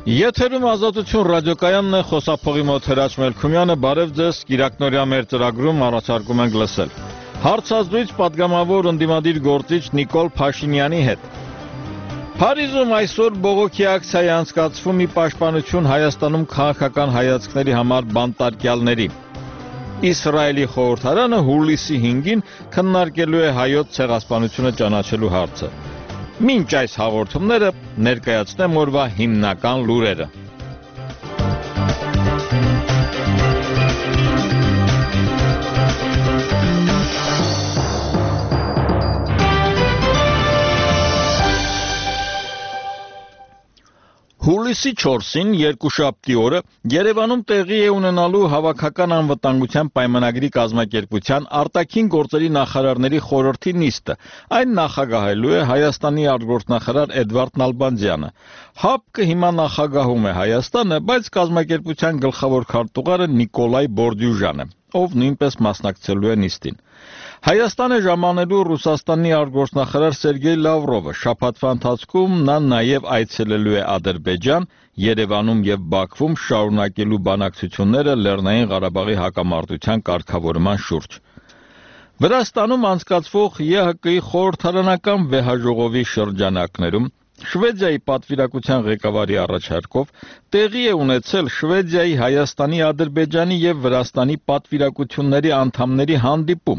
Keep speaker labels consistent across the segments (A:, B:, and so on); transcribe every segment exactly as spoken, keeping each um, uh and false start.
A: Եթերում ազատություն ռադիոկայանն է, խոսափողի մոտ Հրաչ Մելքումյանը, բարև ձեզ, կիրակնօրյա մեր ծրագրում առաջարկում ենք լսել հարցազրույց պատգամավոր ընդդիմադիր գործիչ Նիկոլ Փաշինյանի հետ։ Փարիզում այսօր բողոքի ակցիա է անցկացվում ի պաշտպանություն Հայաստանում քաղաքական հայացքների համար բանտարկյալների։ Իսրայելի խորհրդարանը հուլիսի հինգին քննարկելու է հայոց ցեղասպանությունը ճանաչելու հարցը։ Մինչ այս հաղորդումները ներկայացնեմ օրվա հիմնական լուրերը։ Հուլիսի չորսին երկուշաբթի օրը Երևանում տեղի է ունենալու Հավաքական անվտանգության պայմանագրի կազմակերպության արտաքին գործերի նախարարների խորհրդի նիստը։ Այն նախագահելու է Հայաստանի արտգործնախարար Էդվարդ Նալբանդյանը։ ՀԱՊԿ-ը հիմա նախագահում է Հայաստանը, բայց կազմակերպության գլխավոր քարտուղարը Նիկոլայ Բորդյուժանը, ով նույնպես մասնակցելու է նիստին։ Հայաստանը ժամանելու Ռուսաստանի արտգործնախարար Սերգեյ Լավրովը շաբաթվա ընթացքում նա նաև այցելելու է Ադրբեջան, Երևանում եւ Բաքվում շարունակելու բանակցությունները Լեռնային Ղարաբաղի հակամարտության կարգավորման շուրջ։ Վրաստանում անցկացվող ԵՀԿ-ի խորհրդարանական վեհաժողովի շրջանակներում Շվեդիայի պատվիրակության ղեկավարի առաջարկով տեղի է ունեցել Շվեդիայի, Հայաստանի, Ադրբեջանի եւ Վրաստանի պատվիրակությունների անդամների հանդիպում։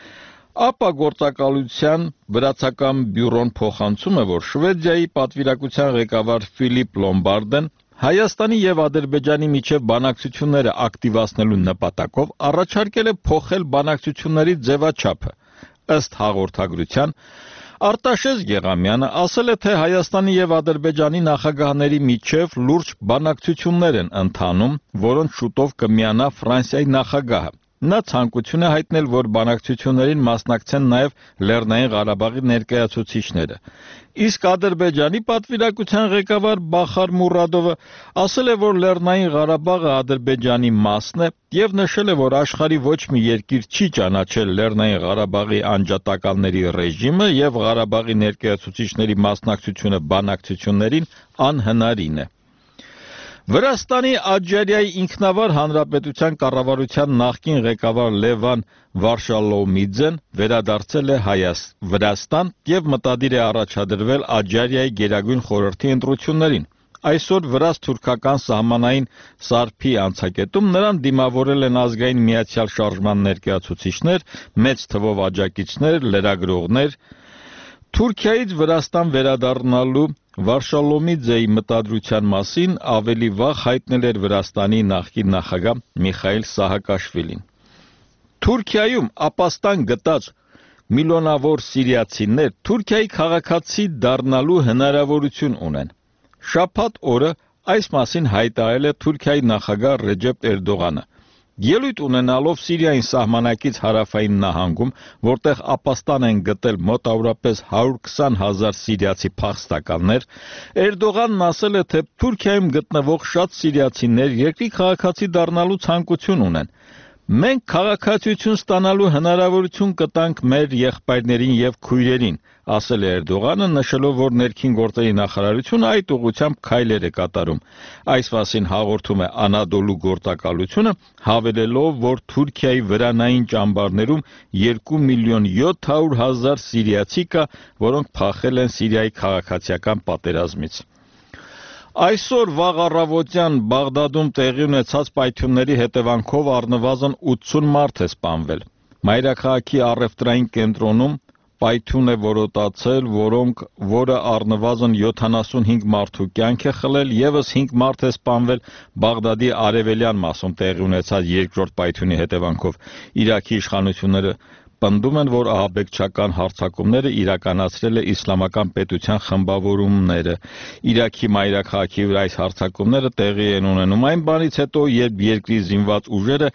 A: ԱՊԱ գործակալության վրացական բյուրոն փոխանցում է, որ Շվեդիայի պատվիրակության ղեկավար Ֆիլիպ Լոմբարդեն Հայաստանի եւ Ադրբեջանի միջև բանակցությունները ակտիվացնելու նպատակով առաջարկել է փոխել բանակցությունների ձևաչափը։ Ըստ հաղորդագրության Արտաշես Գեղամյանը ասել է, թե Հայաստանի եւ Ադրբեջանի նախագահների միջև լուրջ բանակցություններ են ընթանում, որոնց շուտով կմիանա Ֆրանսիայի նախագահը։ Նա ցանկություն է հայտնել, որ բանակցություններին մասնակցեն նաև Լեռնային Ղարաբաղի ներկայացուցիչները։ Իսկ Ադրբեջանի պատվիրակության ղեկավար Բախար Մուրադովը ասել է, որ Լեռնային Ղարաբաղը Ադրբեջանի մասն է եւ նշել է, որ աշխարհի ոչ մի երկիր չի ճանաչել Լեռնային Ղարաբաղի անջատականների ռեժիմը եւ Ղարաբաղի ներկայացուցիչների մասնակցությունը բանակցություններին անհնարին է։ Վրաստանի Աջարիայի ինքնավար հանրապետության կառավարության նախկին ղեկավար Լևան Վարշալոմիձեն վերադարձել է Վրաստան եւ մտադիր է առաջադրվել Աջարիայի գերագույն խորհրդի ընտրություններին։ Այսօր վրաց-թուրքական սահմանային սարփի անցակետում նրան դիմավորել են ազգային միացյալ շարժման ներկայացուցիչներ, մեծ թվով աջակիցներ, լրագրողներ։ Թուրքիայից Վրաստան վերադառնալու Վարշալոմիձեի մտադրության մասին ավելի վաղ հայտնել էր Վրաստանի նախկին նախագահ Միխայիլ Սահակաշվիլին։ Թուրքիայում ապաստան գտած միլիոնավոր սիրիացիներ Թուրքիայի քաղաքացի դառնալու հնարավորություն ունեն։ Շաբաթ օրը այս մասին հայտարարել է Թուրքիայի նախագահ Ռեջեփ Էրդողանը։ Ելույթ ունենալով Սիրիային սահմանակից հարավային նահանգում, որտեղ ապաստան են գտել մոտավորապես հարյուր քսան հազար սիրիացի փախստականներ, Էրդողանն ասել է, թե Թուրքիայում գտնվող շատ սիրիացիներ երկրի քաղաքացի դառնալու ցանկություն ունեն։ Մենք քաղաքացիություն ստանալու հնարավորություն կտանք մեր եղբայրներին եւ քույրերին, ասել է Էրդողանը, նշելով, որ ներքին գործերի նախարարությունը այդ ուղղությամբ քայլեր է կատարում։ Այս մասին հաղորդում է Անադոլու գործակալությունը, հավելելով, որ Թուրքիայի վրանային ճամբարներում երկու միլիոն յոթ հարյուր հազար սիրիացի կա, որոնք փախել են Սիրիայի քաղաքացիական պատերազմից։ Այսօր վաղ առավոտյան Բաղդադում տեղի ունեցած պայթյունների հետևանքով առնվազն ութսուն մարդ է սպանվել։ Մայրաքաղաքի առևտրային կենտրոնում պայթյուն է որոտացել, որոնք որը առնվազն յոթանասունհինգ մարդու կյանք է խլել, եւս հինգ մարդ է սպանվել Բաղդադի արևելյան մասում տեղի ունեցած երկրորդ պայթյունի հետևանքով։ Իրաքի իշխանությունները պնդում են, որ ահաբեկչական հարձակումները իրականացրել է իսլամական պետության խմբավորումները։ Իրաքի մայրաքաղաքի վրա այս հարձակումները տեղի են ունենում այն բանից հետո, երբ երկրի զինված ուժերը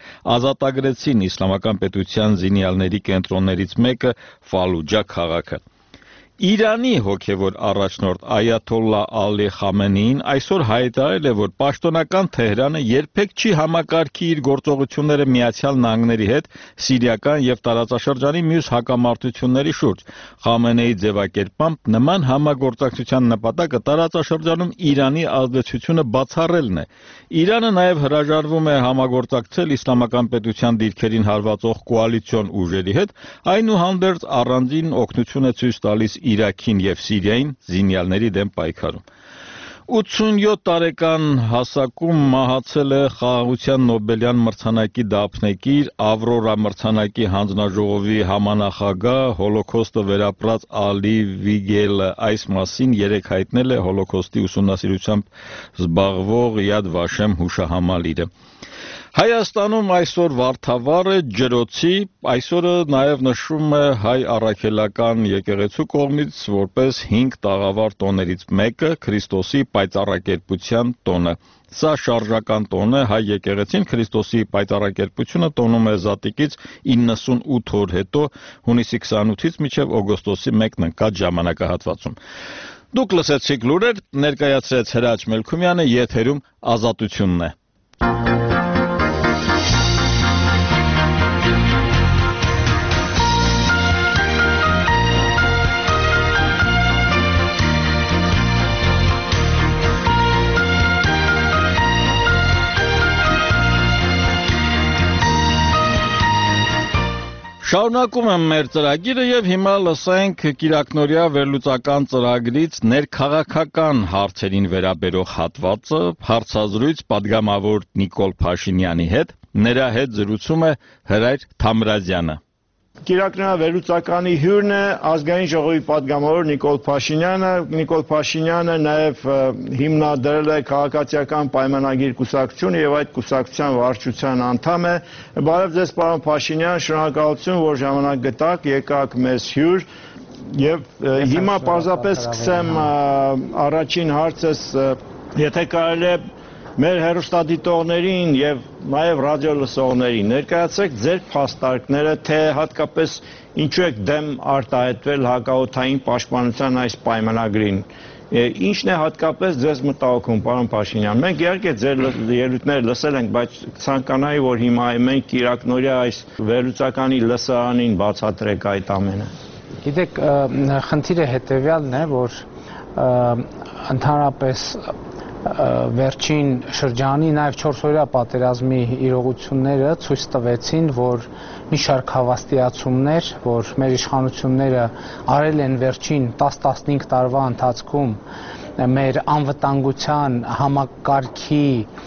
A: ազատագրեցին իսլամական պետության զինյալների կենտրոններից մեկը Ֆալուջա քաղաքը։ Իրանի հոգևոր առաջնորդ Այաթոլլա Ալի Խամենեին այսօր հայտարարել է, որ պաշտոնական Թեհրանը երբեք չի համակարգի իր գործողությունները Միացյալ Նահանգների հետ սիրիական եւ տարածաշրջանի մյուս հակամարտությունների շուրջ։ Խամենեի ձևակերպմամբ նման համագործակցության նպատակը տարածաշրջանում Իրանի ազդեցությունը բացառելն է։ Իրանը նաեւ հրաժարվում է համագործակցել իսլամական պետության դիրքերին հարվածող կոալիցիոն ուժերի հետ, այնուհանդերձ առանձին օգնություն է ցույց տալիս Իրաքին եւ Սիրիային զինյալների դեմ պայքարում։ ութսունյոթ տարեկան հասակում մահացել է Խաղաղության Նոբելյան մրցանակի դափնեկիր Ավրորա մրցանակի հանձնաժողովի համանախագահ Հոլոքոստը վերապրած Ալի Վիգելը։ Այս մասին երեկ հայտնել է Հոլոքոստի ուսումնասիրությամբ զբաղվող Յադ Վաշեմ հուշահամալիրը։ Հայաստանում այսօր Վարդավառ է ջրոցի, այսօրը նաև նշվում է հայ առաքելական եկեղեցու կողմից որպես հինգ տաղավար տոներից մեկը Քրիստոսի պայծառակերպության տոնը։ Սա շարժական տոն է, հայ եկեղեցին Քրիստոսի պայծառակերպությունը տոնում է Զատիկից իննսունութ օր հետո հունիսի քսանութից մինչև օգոստոսի մեկն ընկած ժամանակահատվածում։ Դուք լսեցիք լուրեր, ներկայացրեց Հրաչ Մելքումյանը, եթերում Ազատությունն է։ Շարունակում եմ մեր ծրագիրը եւ հիմա լսենք Կիրակնորյա վերլուծական ծրագրից ներքաղաքական հարցերին վերաբերող հատվածը, հարցազրույց պատգամավոր Նիկոլ Փաշինյանի հետ, նրա հետ զրուցում է Հրայր Թամրազյանը։
B: Կիրակնորյա վերլուծականի հյուրն է ազգային ժողովի պատգամավոր Նիկոլ Փաշինյանը։ Նիկոլ Փաշինյանը նաև հիմնադրել է քաղաքացիական պայմանագիր կուսակցությունը եւ այդ կուսակցության վարչության անդամ է։ Բարև ձեզ, պարոն Փաշինյան, շնորհակալություն, որ ժամանակ գտաք, եկաք մեզ հյուր։ Եվ հիմա պարզապես սկսեմ առաջին հարցս, եթե կարելի է մեր հեռուստադիտողներին եւ նաեւ ռադիո լսողներին ներկայացրեք ձեր փաստարկները, թե հատկապես ինչու եք դեմ արտահայտվել հակաօդային պաշտպանության այս պայմանագրին։ Ինչն է հատկապես ձեզ մտահոգում, պարոն Փաշինյան։ Մենք իհարկե ձեր ելույթները լսել ենք, բայց ցանկանայի, որ հիմա մենք Կիրակնորյա այս վերլուծականի լսարանին բացատրեք այդ ամենը։
C: Գիտեք, խնդիրը հետեւյալն է, որ ընդհանրապես վերջին շրջանի նաև չորսօրյա պատերազմի իրողությունները ցույց տվեցին, որ մի շարք հավաստիացումներ, որ մեր իշխանությունները արել են վերջին տաս տասնհինգ տարվա ընթացքում մեր անվտանգության համակարգի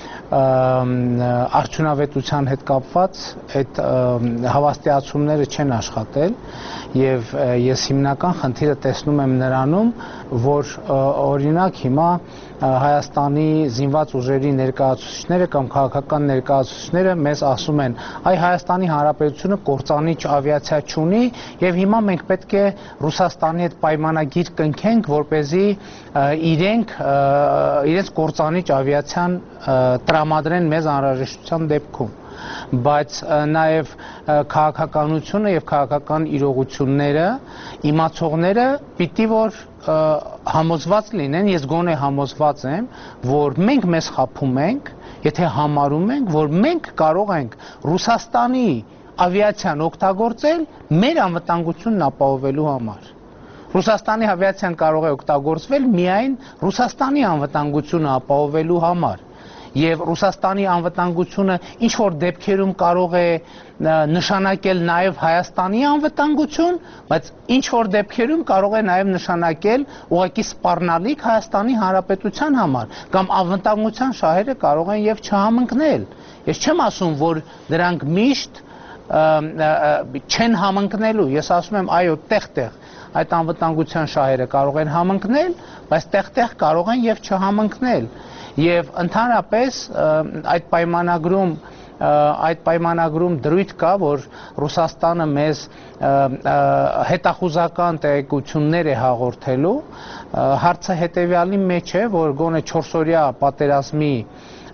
C: արդյունավետության հետ կապված, այդ հավաստիացումները չեն աշխատել եւ ես հիմնական խնդիրը տեսնում եմ նրանում, որ օրինակ հիմա Հայաստանի զինված ուժերի ներկայացուցիչները կամ քաղաքական ներկայացուցիչները մեզ ասում են, այ Հայաստանի Հանրապետությունը կործանիչ ավիացիա չունի եւ հիմա մենք պետք է Ռուսաստանի հետ պայմանագիր կնքենք, որպեսզի իրենք իրենց կործանիչ ավիացիան տրամադրեն մեզ անհրաժեշտության դեպքում։ Բայց նաև քաղաքականությունը եւ քաղաքական իրողությունները իմացողները պիտի որ համոզված լինեն, ես գոնե համոզված եմ, որ մենք մեզ խափում ենք, եթե համարում ենք, որ մենք կարող ենք Ռուսաստանի ավիացիան օգտագործել մեր անվտանգությունն ապահովելու համար։ Ռուսաստանի ավիացիան կարող է օգտագործվել միայն Ռուսաստանի անվտանգությունը ապահովելու համար։ Եվ Ռուսաստանի անվտանգությունը ինչ որ դեպքերում կարող է նշանակել նաև Հայաստանի անվտանգություն, բայց ինչ որ դեպքերում կարող է նաև նշանակել ուղղակի սպառնալիք Հայաստանի Հանրապետության համար, կամ անվտանգության շահերը կարող են եւ չհամընկնել։ Ես չեմ ասում, որ դրանք միշտ չեն համընկնելու, ես ասում եմ այո, տեղ-տեղ այդ անվտանգության շահերը կարող են համընկնել, բայց տեղ-տեղ կարող են եւ չհամընկնել։ Եվ ընդհանրապես այդ պայմանագրում այդ պայմանագրում դրույթ կա, որ Ռուսաստանը մեզ հետախուզական տեղեկություններ է հաղորդելու, հարցը հետևյալի մեջ է, որ գոնե չորսօրյա պատերազմի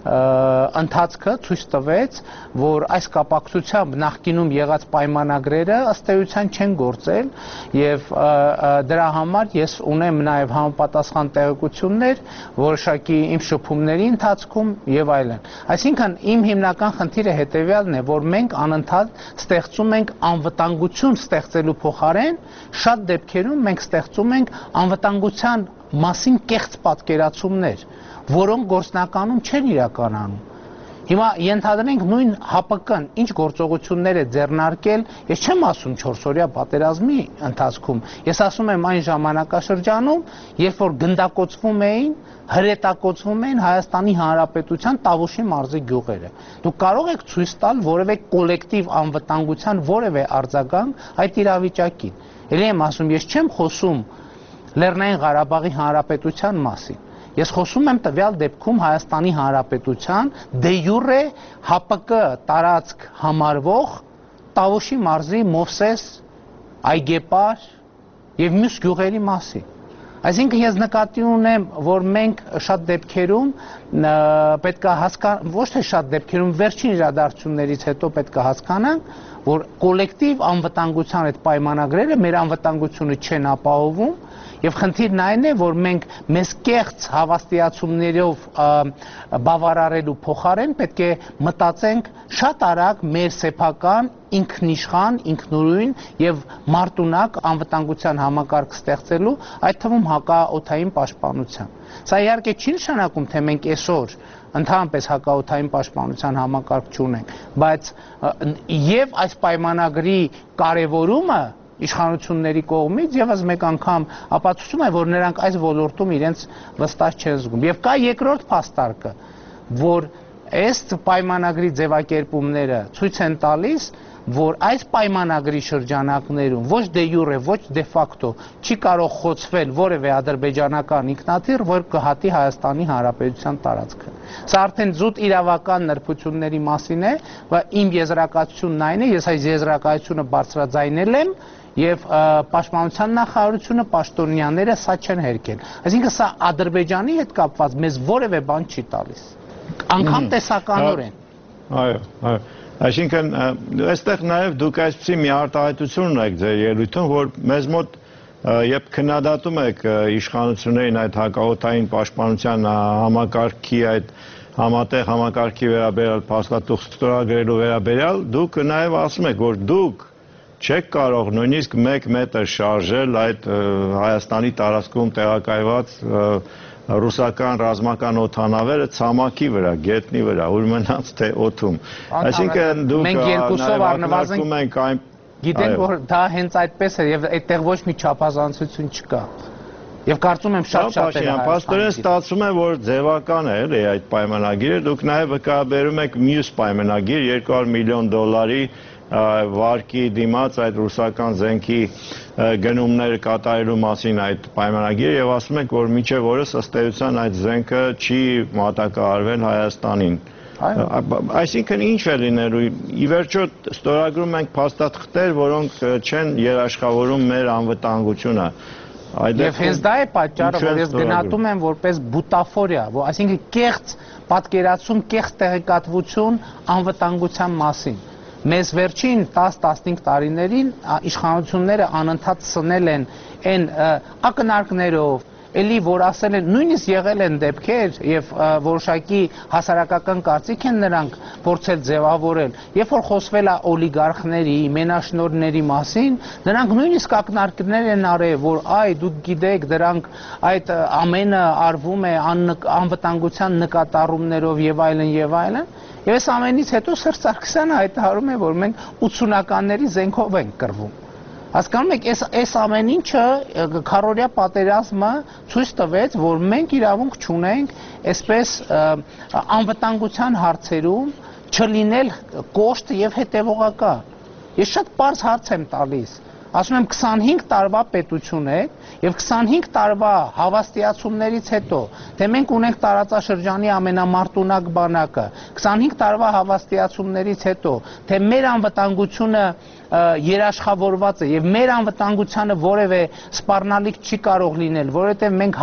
C: ընթացքը ցույց տվեց, որ այս կապակցությամբ նախկինում եղած պայմանագրերը ըստ էության չեն գործել եւ դրա համար ես ունեմ նաեւ համապատասխան տեղեկություններ որոշակի իմ շփումների ընթացքում եւ այլն։ Այսինքն իմ հիմնական խնդիրը հետեւյալն է, որ մենք անընդհատ ստեղծում ենք անվտանգություն ստեղծելու փոխարեն շատ դեպքերում մենք ստեղծում ենք անվտանգության մասին կեղծ պատկերացումներ, որոնք գործնականում չեն իրականանում։ Հիմա ենթադրենք նույն ՀԱՊԿ-ն ինչ գործողություններ է ձեռնարկել, ես չեմ ասում չորսօրյա պատերազմի ընթացքում, ես ասում եմ այն ժամանակաշրջանում, երբ որ գնդակոծվում էին, հրետակոծվում էին Հայաստանի Հանրապետության Տավուշի մարզի գյուղերը։ Դուք կարող եք ցույց տալ որևէ կոլեկտիվ անվտանգության որևէ արձագանք այդ իրավիճակին։ Էլի եմ ասում, ես չեմ խոսում Լեռնային Ղարաբաղի Հանրապետության մասին։ Ես խոսում եմ տվյալ դեպքում Հայաստանի Հանրապետության դե յուրե ՀԱՊԿ տարածք համարվող Տավուշի մարզի Մովսես, Այգեպար եւ մյուս գյուղերի մասին։ Այսինքն ես նկատի ունեմ, որ մենք շատ դեպքերում պետք է հասկանանք, ոչ թե շատ դեպքերում վերջին իրադարձություններից հետո պետք է հասկանանք, որ կոլեկտիվ անվտանգության այդ պայմանագրերը մեր անվտանգությունը չեն ապահովում եւ խնդիրն այն է, որ մենք մեզ կեղծ հավաստիացումներով բավարարելու փոխարեն պետք է մտածենք շատ արագ մեր սեփական ինքնիշխան, ինքնուրույն եւ մարտունակ անվտանգության համակարգ ստեղծելու, այդ թվում հակաօդային պաշտպանության։ Սա իհարկե չի նշանակում, թե մենք այսօր ընդհանրապես հակաօդային պաշտպանության համակարգ չունենք, բայց եւ այս պայմանագրի կարեւորումը իշխանությունների կողմից եւս մեկ անգամ ապացուցում է, որ նրանք այս ոլորտում իրենց վստահ չեն զգում։ Եվ կա երկրորդ փաստարկը, որ այս պայմանագրի ձևակերպումները ցույց են տալիս, որ այս պայմանագրի շրջանակներում ոչ դե յուրե, ոչ դե ֆակտո չի կարող խոցվել որևէ ադրբեջանական ինքնաթիռ, որ կհատի Հայաստանի Հանրապետության տարածքը։ Սա արդեն զուտ իրավական նրբությունների մասին է, բայց իմ եզրակացությունն այն է, ես այս եզրակացությունը բարձրաձայնել եմ եւ պաշտպանության նախարարությունը, պաշտոնյաները սա չեն հերքել։ Այսինքն սա Ադրբեջանի հետ կապված մեզ որևէ բան չի տալիս։ Անկամ տեսականորեն։
B: Այո, այո։ Այսինքն այստեղ նաև դուք այսպեսի մի արտահայտություն ունեք ձեր ելույթում, որ մեզ մոտ երբ քննադատում եք իշխանություններին այդ հակաօդային պաշտպանության համակարգի այդ համատեղ համակարգի վերաբերյալ փաստաթուղթ ստորագրելու վերաբերյալ, դուք նաև ասում եք, որ դուք չեք կարող նույնիսկ մեկ մետր շարժել այդ Հայաստանի տարածքում տեղակայված ռուսական ռազմական օդանավերը ցամաքի վրա, գետնի վրա, ուր մնաց թե օդում։ Այսինքն դուք ակնարկում ենք այն
C: գիտենք, որ դա հենց այդպես է եւ այդտեղ ոչ մի չափազանցություն չկա։ Եվ կարծում եմ շատ շատ է։
B: Պաստորեն ստացվում է, որ ձևական է էլի այդ պայմանագիրը, դուք նաև վկայաբերում եք մյուս պայմանագիր երկու հարյուր միլիոն դոլարի վարկի դիմաց այդ ռուսական զենքի գնումները կատարելու մասին այդ պայմանագիրը եւ ասում եք, որ մինչեւ օրս ըստ էության այդ զենքը չի մատակարարվել Հայաստանին։ Այսինքն ինչ է լինելու։ Ի վերջո ստորագրում ենք փաստաթղթեր, որոնք չեն երաշխավորում մեր անվտանգությունը։
C: Եվ հենց դա է պատճառը, որ ես գնահատում եմ որպես բուտաֆորիա, այսինքն կեղծ պատկերացում, կեղծ տեղեկատվություն անվտանգության մասին։ Մեզ վերջին տաս տասնհինգ տարիներին իշխանությունները անընդհատ սնել են այն ակնարկներով, էլի որ ասել են, նույնիսկ եղել են դեպքեր եւ որոշակի հասարակական կարծիք են նրանք փորձել ձևավորել, երբ որ խոսվել է օլիգարխների, մենաշնորհների մասին, նրանք նույնիսկ ակնարկներ են արել, որ այ դուք գիտեք, դրանք այդ ամենը արվում է անվտանգության նկատառումներով եւ այլն եւ այլն։ Եվ այս ամենից հետո Սերժ Սարգսյանը հայտարարում է, որ մենք ութսունականների զենքով ենք կռվում։ Հասկանում եք, այս ամեն ինչը քառօրյա պատերազմը ցույց տվեց, որ մենք իրավունք չունենք այսպես անվտանգության հարցերում չլինել կոշտ եւ հետեւողական։ Ես շատ պարզ հարց եմ տալիս, ասում եմ քսանհինգ տարվա պետություն է եւ քսանհինգ տարվա հավաստիացումներից հետո թե մենք ունենք տարածաշրջանի ամենամարտունակ բանակը, քսանհինգ տարվա հավաստիացումներից հետո թե մեր անվտանգությունը երաշխավորված է եւ մեր անվտանգությանը որևէ սպառնալիք չի կարող լինել, որովհետեւ մենք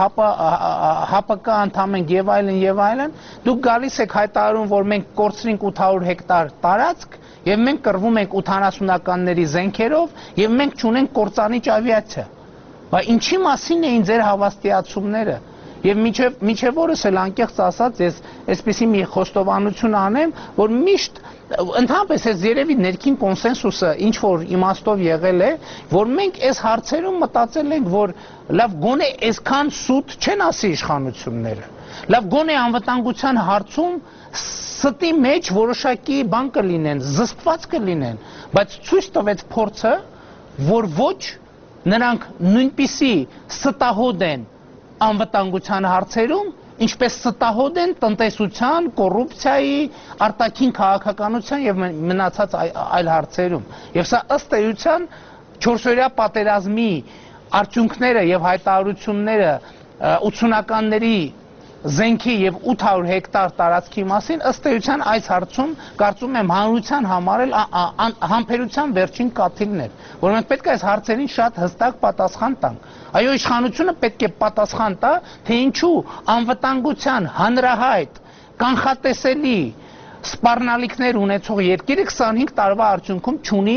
C: ՀԱՊԿ անդամ ենք եւ այլն եւ այլն, դուք գալիս եք հայտարարում, որ մենք կորցրինք ութ հարյուր հեկտար տարածք եւ մենք կռվում ենք ութանասունականների զենքերով եւ մենք չունենք կործանիչ ավիացիա։ Բայց ինչի մասին էին ձեր հավաստիացումները։ Եվ միջև միջև օրս էլ անկեղծ ասած ես այսպեսի մի խոստովանություն անեմ, որ միշտ ընդհանրապես այս երևի ներքին կոնսենսուսը ինչ որ իմաստով եղել է, որ մենք այս հարցերում մտածել ենք, որ լավ գոնե այսքան սուտ չեն ասի իշխանությունները։ Լավ գոնե անվտանգության հարցում ստի մեջ որոշակի բան կլինեն, զսպված կլինեն, բայց ցույց տվեց փորձը, որ ոչ նրանք նույնպիսի ստահոդ են անվտանգության հարցերում, ինչպես ստահոդ են տնտեսության, կոռուպցիայի, արտաքին քաղաքականության եւ մնացած այլ հարցերում։ Եվ սա ըստ էության չորսօրյա պատերազմի արդյունքները եւ հայտարարությունները ութսունականների զենքի եւ ութ հարյուր հեկտար տարածքի մասին ըստ էության այս հարցում կարծում եմ հանրության համար էլ համբերության վերջին կաթիլն էր, որ մենք պետք է այս հարցերին շատ հստակ պատասխան տանք։ Այո, իշխանությունը պետք է պատասխան տա, թե ինչու անվտանգության հանրահայտ, կանխատեսելի սպառնալիքներ ունեցող երկիրը քսանհինգ տարվա արդյունքում չունի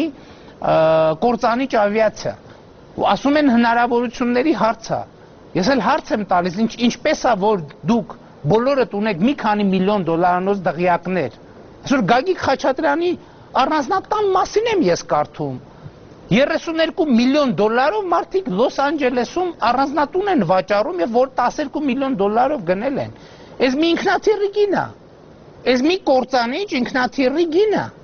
C: կործանիչ ավիացիա։ Ասում են հնարավորությունների հարց է։ Ես էլ հարց եմ տալիս, ինչ, ինչպես է, որ դուք բոլորդ ունեք մի քանի միլիոն դոլարանոց դղյակներ։ Այսօր Գագիկ Խաչատրյանի առանձնատան մասին եմ ես կարդում։ երեսունյոթ միլիոն դոլարով մարդիկ Լոս Անջելեսում առանձնատուն են վաճառում եւ որ տասներկու միլիոն դոլարով գնել են։ Այս մի ինքնաթիռի գին է։ Այս մի կործանիչ ինքնաթիռի գին է։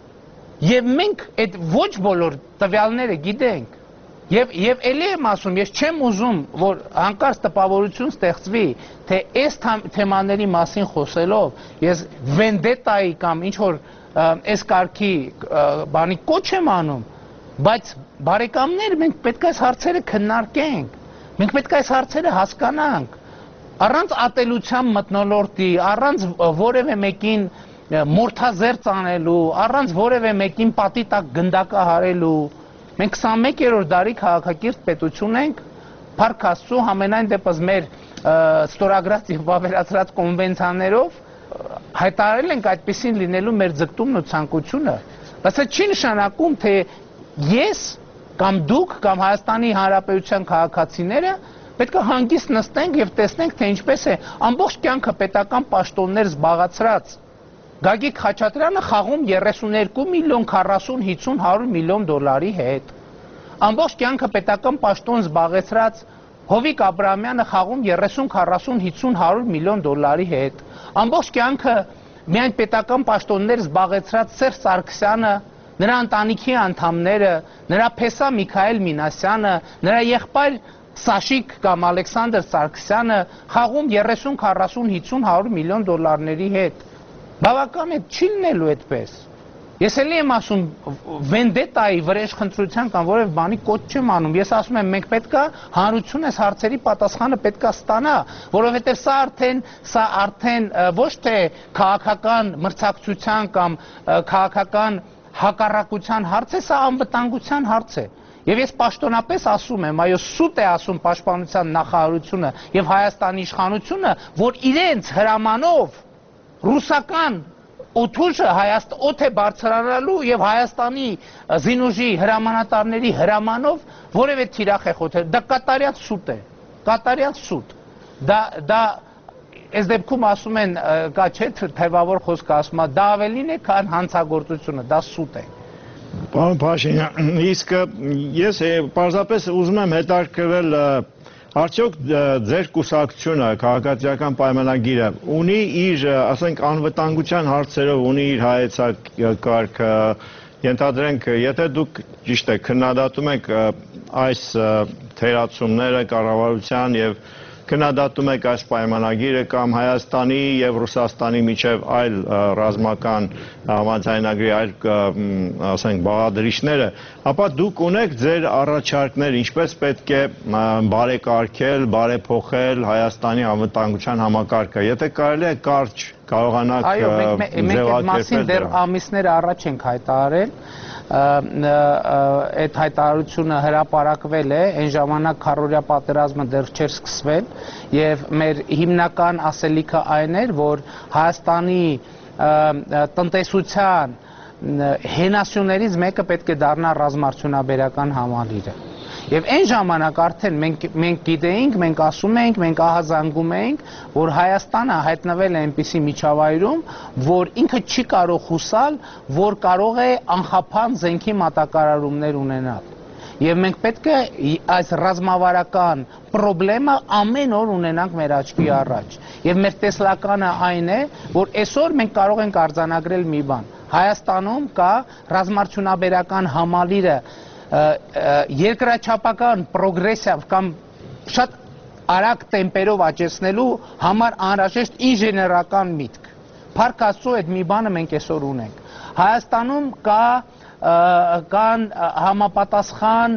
C: Եվ մենք այդ ոչ բոլոր տվյալները գիտենք։ Եվ եւ ելի եմ ասում, ես չեմ ուզում, որ հանկարծ տպավորություն ստեղծվի, թե այս թեմաների մասին խոսելով ես վենդետայի կամ ինչ որ այս կարգի բանի կոչ եմ անում, բայց բարեկամներ, մենք պետք է այս հարցերը քննարկենք, մենք պետք է այս հարցերը հասկանանք, առանց ատելության մթնոլորտի, առանց որևէ մեկին մորթազերծ անելու, առանց որևէ մեկին պատի տակ գնդակահարելու։ Մենք քսանմեկերորդ դարի քաղաքակիրթ պետություն ենք, Փառք Աստծո, համենայն դեպս մեր ստորագրած եւ վավերացրած կոնվենցիաներով հայտարարել ենք այդպեսին լինելու մեր ձգտումն ու ցանկությունը, բայց դա չի նշանակում, թե ես կամ դուք կամ Հայաստանի Հանրապետության քաղաքացիները պետք է հանգիստ նստենք եւ տեսնենք, թե ինչպես է ամբողջ կյանքը պետական պաշտոններ զբաղացրած Գագիկ Խաչատրյանը խաղում երեսունյոթ միլիոն, քառասուն, հիսուն, հարյուր միլիոն դոլարի հետ։ Ամբողջ կյանքը պետական պաշտոն զբաղեցրած Հովիկ Աբրահամյանը խաղում երեսուն, քառասուն, հիսուն, հարյուր միլիոն դոլարի հետ։ Ամբողջ կյանքը միայն պետական պաշտոններ զբաղեցրած Սերժ Սարգսյանը, նրա ընտանիքի անդամները, նրա փեսա Միքայել Մինասյանը, նրա եղբայր Սաշիկ կամ Ալեքսանդր Սարգսյանը խաղում երեսուն, քառասուն, հիսուն, հարյուր միլիոն դոլարների հետ։ Բավական է, չի լինելու այդպես։ Ես էլի եմ ասում վենդետայի վրեժխնդրության կամ որևէ բանի կոչ չեմ անում։ Ես ասում եմ մենք պետքա հանրություն այս հարցերի պատասխանը պետքա ստանա, որովհետև սա արդեն սա արդեն ոչ թե քաղաքական մրցակցության կամ քաղաքական հակառակության հարց է, սա անվտանգության հարց է։ Եվ ես պաշտոնապես ասում եմ, այո, սուտ է ասում պաշտպանության նախարարությունը եւ Հայաստանի իշխանությունը, որ իրենց հրամանով ռուսական օթուժը Հայաստան օդ է բարձրանալու եւ Հայաստանի զինուժի հրամանատարների հրամանով որևէ թիրախ է խոթել։ Դա կատարյալ սուտ է, կատարյալ սուտ։ Դա դա այս դեպքում ասում են կա չէ թեվավոր խոսքը ասում է դա ավելին է, քան հանցագործությունը, դա սուտ է։
B: Պարոն Փաշինյան, իսկ ես պարզապես ուզում եմ հետաքրքրվել Արդյոք ձեր կուսակցությունը, քաղաքացիական պայմանագիրը ունի իր, ասենք, անվտանգության հարցերով ունի իր հայեցակարգը, ենթադրենք, եթե դուք ճիշտ է քննադատում եք այս թերացումները կառավարության եւ քննադատում եք այս պայմանագիրը կամ Հայաստանի եւ Ռուսաստանի միջև այլ ռազմական համաձայնագրի այլ ասենք բաղադրիչները, ապա դուք ունեք ձեր առաջարկներ, ինչպես պետք է բարեկարգել, բարեփոխել Հայաստանի անվտանգության համակարգը։ Եթե կարելի է կարճ կարողանաք
C: ձևակերպել։ Մենք այդ մասին դեռ ամիսներ առաջ ենք հայտարարել, այդ հայտարարությունը հրապարակվել է, այն ժամանակ քառօրյա պատերազմը դեռ չէր սկսվել եւ մեր հիմնական ասելիքը այն էր, որ Հայաստանի տնտեսության հենասյուներից մեկը պետք է դառնա ռազմարդյունաբերական համալիրը։ Եվ այն ժամանակ արդեն մենք մենք գիտեինք, մենք ասում էինք, մենք ահազանգում էինք, որ Հայաստանը հայտնվել է այնպիսի միջավայրում, որ ինքը չի կարող հուսալ, որ կարող է անխափան զենքի մատակարարումներ ունենալ։ Եվ մենք պետք է այս ռազմավարական խնդրը ամեն օր ունենանք մեր աչքի առաջ։ Եվ մեր տեսլականը այն է, որ այսօր մենք կարող ենք արձանագրել մի բան։ Հայաստանում կա ռազմարդյունաբերական համալիրը երկրաչափական պրոգրեսիա կամ շատ արագ տեմպերով աճեցնելու համար անհրաժեշտ ինժեներական միտք։ Փառք Աստծո, այդ մի բանը մենք այսօր ունենք։ Հայաստանում կա կան համապատասխան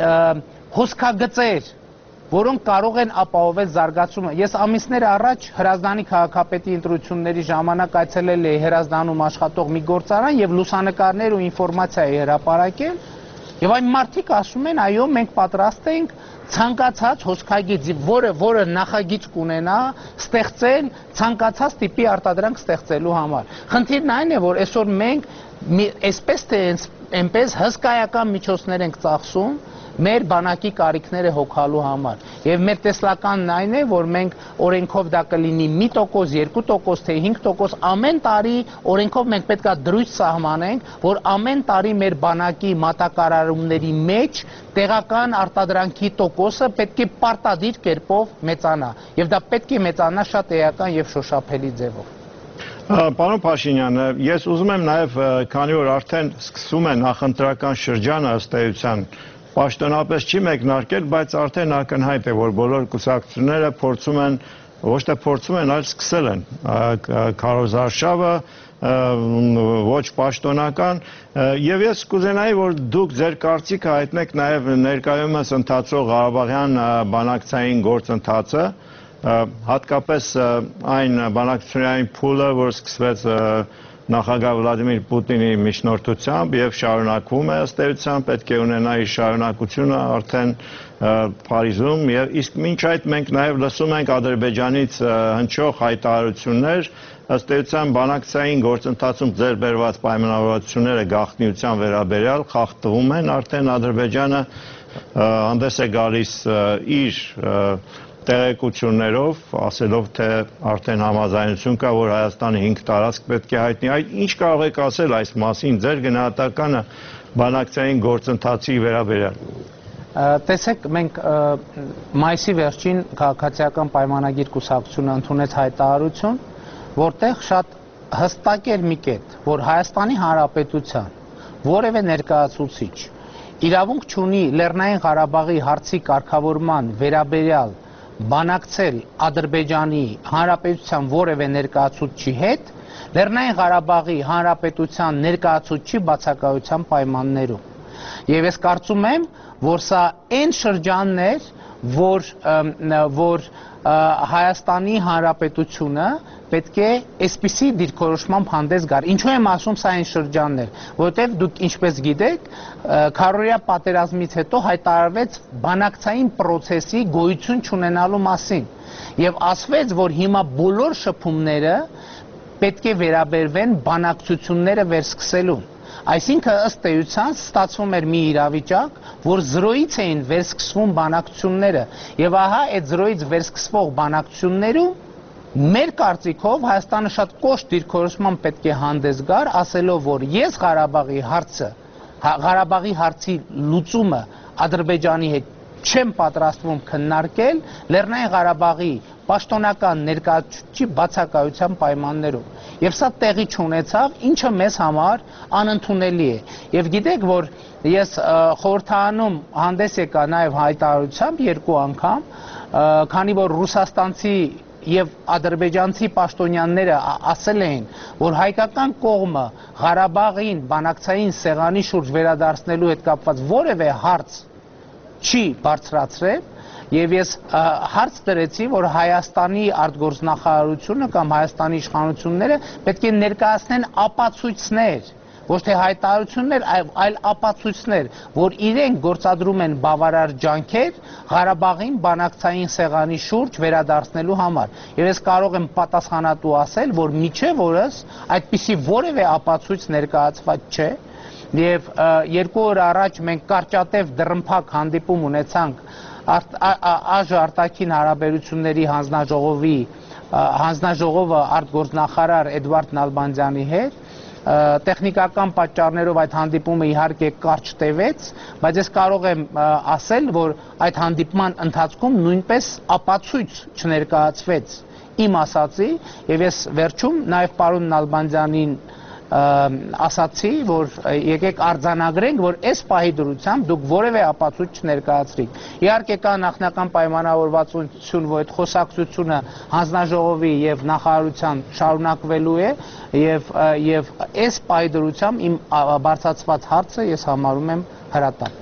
C: հոսքագծեր, որոնք կարող են ապահովել զարգացումը։ Ես ամիսներ առաջ Հրազդանի քաղաքապետի ընտրությունների ժամանակ այցելել էի Հրազդանում աշխատող մի գործարան եւ լուսանկարներ ու ինֆորմացիա էի հրապարակել։ Եվ այն մարդիկ ասում են, այո, մենք պատրաստ ենք ցանկացած հոսքագիծ, որը որը նախագիծ կունենա, ստեղծել ցանկացած տիպի արտադրանք ստեղծելու համար։ Խնդիրն այն է, որ այսօր մենք այսպես թե այնպես հսկայական միջոցներ ենք ծախսում մեր բանակի կարիքները հոգալու համար։ Եվ մեր տեսլականն այն է, որ մենք օրենքով դա կլինի մի տոկոս, երկու տոկոս, թե հինգ տոկոս, ամեն տարի օրենքով մենք պետք է դրույթ սահմանենք, որ ամեն տարի մեր բանակի մատակարարումների մեջ տեղական արտադրանքի տոկոսը պետք է պարտադիր կերպով մեծանա։ Եւ դա պետք է մեծանա շատ էական եւ շոշափելի ձևով։
B: Պարոն Փաշինյան, ես ուզում եմ նաեւ, քանի որ արդեն սկսում է նախընտրական շրջանը ըստ էության, պաշտոնապես չի մեկնարկել, բայց արդեն ակնհայտ է, որ բոլոր կուսակցությունները փորձում են, ոչ թե փորձում են, այլ սկսել են քարոզարշավը, ոչ պաշտոնական, եւ ես կուզենայի, որ դուք ձեր կարծիքը հայտնեք նաեւ ներկայումս ընթացող Ղարաբաղյան բանակցային գործընթացը, հատկապես այն բանակցությունային փուլը, որ սկսվեց նախագահ Վլադիմիր Պուտինի միջնորդությամբ եւ շարունակվում է ըստ էության, պետք է ունենա իր շարունակությունը արդեն Փարիզում եւ իսկ մինչ այդ մենք նաեւ լսում ենք Ադրբեջանից հնչող հայտարարություններ, ըստ էության բանակցային գործընթացում ձեռք բերված պայմանավորվածությունները գաղտնիության վերաբերյալ խախտվում են, արդեն Ադրբեջանը հանդես է գալիս իր տեղեկություններով, ասելով, թե արդեն համաձայնություն կա, որ Հայաստանը հինգ տարածք պետք է հայտնի։ Այդ ինչ կարող եք ասել այս մասին, ձեր գնահատականը բանակցային գործընթացի վերաբերյալ։
C: Տեսեք, մենք մայիսի վերջին քաղաքացիական պայմանագիր կուսակցությունը ընդունեց հայտարարություն, որտեղ շատ հստակ էր մի կետ, որ Հայաստանի Հանրապետության որևէ ներկայացուցիչ իրավունք չունի Լեռնային Ղարաբաղի հարցի կարգավորման վերաբերյալ բանակցել Ադրբեջանի Հանրապետության որևէ ներկայացուցչի հետ Լեռնային Ղարաբաղի Հանրապետության ներկայացուցչի բացակայության պայմաններում։ Եվ ես կարծում եմ, որ սա այն շրջանն էր, որ որ Հայաստանի Հանրապետությունը պետք է այսպիսի դիրքորոշմամբ հանդես գար։ Ինչու եմ ասում սա այն շրջանն էր, որովհետև դուք ինչպես գիտեք, քառօրյա պատերազմից հետո հայտարարվեց բանակցային process-ի գոյություն չունենալու մասին եւ ասվեց, որ հիմա բոլոր շփումները պետք է վերաբերվեն բանակցությունները վերսկսելուն։ Այսինքն ըստ էության ստացվում էր մի իրավիճակ, որ զրոյից էին վերսկսվում բանակցությունները եւ ահա այդ զրոյից վերսկսվող բանակցություններում մեր կարծիքով Հայաստանը շատ կոշտ դիրքորոշման պետք է հանդես գար, ասելով, որ ես Ղարաբաղի հարցը, Ղարաբաղի հարցի լուծումը Ադրբեջանի հետ չեմ պատրաստվում քննարկել Լեռնային Ղարաբաղի պաշտոնական ներկայացուցչի բացակայության պայմաններում։ Եվ սա տեղի չունեցավ, ինչը մեզ համար անընդունելի է։ Եվ գիտեք, որ ես խորհրդարանում հանդես եկա նաև հայտարարությամբ երկու անգամ, քանի որ ռուսաստանցի եւ ադրբեջանցի պաշտոնյաները ասել էին, որ հայկական կողմը Ղարաբաղին բանակցային սեղանի շուրջ վերադարձնելու հետ կապված որևէ հարց չի բարձրացրել, եւ ես հարց դրեցի, որ Հայաստանի արտգործնախարարությունը կամ Հայաստանի իշխանությունները պետք է ներկայացնեն ապացույցներ, ոչ թե հայտարարություններ, այլ ապացույցներ, որ իրենք գործադրում են բավարար ջանքեր Ղարաբաղին բանակցային սեղանի շուրջ վերադարձնելու համար։ Եվ ես կարող եմ պատասխանատու ասել, որ մինչև օրս այդպիսի որևէ ապացույց ներկայացված չէ, եւ երկու օր առաջ մենք կարճատև դռնփակ հանդիպում ունեցանք ԱԺ արտաքին հարաբերությունների հանձնաժողովի հանձնաժողովը արտգործնախարար Էդվարդ Նալբանդյանի հետ, տեխնիկական պատճառներով այդ հանդիպումը իհարկե կարճ տևեց, բայց ես կարող եմ ասել, որ այդ հանդիպման ընթացքում նույնպես ապացույց չներկայացվեց իմ ասածի, եւ ես վերջում նաեւ պարոն Նալբանդյանին ասացի, որ եկեք արձանագրենք, որ այս պահի դրությամբ դուք որևէ ապացույց չներկայացրիք։ Իհարկե կա նախնական պայմանավորվածություն, որ այդ խոսակցությունը հանձնաժողովի եւ նախարարության շարունակվելու է եւ եւ այս պահի դրությամբ իմ բարձրացված հարցը ես համարում եմ հրատապ։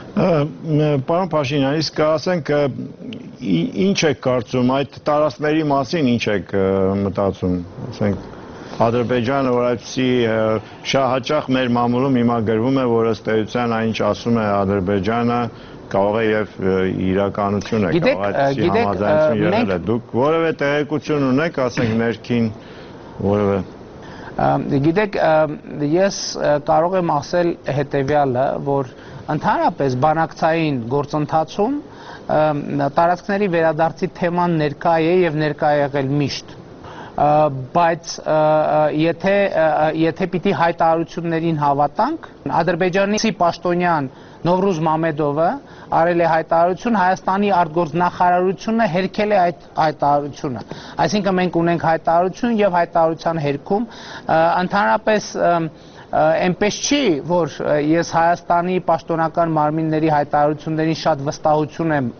B: Պարոն Փաշինյան, իսկ ասենք ինչ եք կարծում այդ տարածքների մասին, ինչ եք մտածում, ասենք Ադրբեջանը, որ այդպիսի շահաճախ մեր մամուլում հիմա գրվում է, որ ըստ էության այն ինչ ասում է Ադրբեջանը կարող է եւ իրականություն է, կարող է այդպիսի համաձայնություն եղել է։ Դուք որևէ տեղեկություն ունեք, ասենք ներքին որևէ։
C: Գիտեք, ես կարող եմ ասել հետեւյալը, որ ընդհանրապես բանակցային գործընթացում տարածքների վերադարձի թեման ներկա է եւ ներկա է եղել միշտ, բայց եթե եթե պիտի հայտարարություններին հավատանք, ադրբեջանի պաշտոնյան Նովրուզ Մամեդովը արել է հայտարարություն, Հայաստանի արտգործնախարարությունը հերքել է այդ հայտարարությունը։ Այսինքն մենք ունենք հայտարարություն եւ հայտարարության հերքում ընդհանրապես այնպես չի, որ ես Հայաստանի պաշտոնական մարմինների հայտարարություններին շատ վստահություն եմ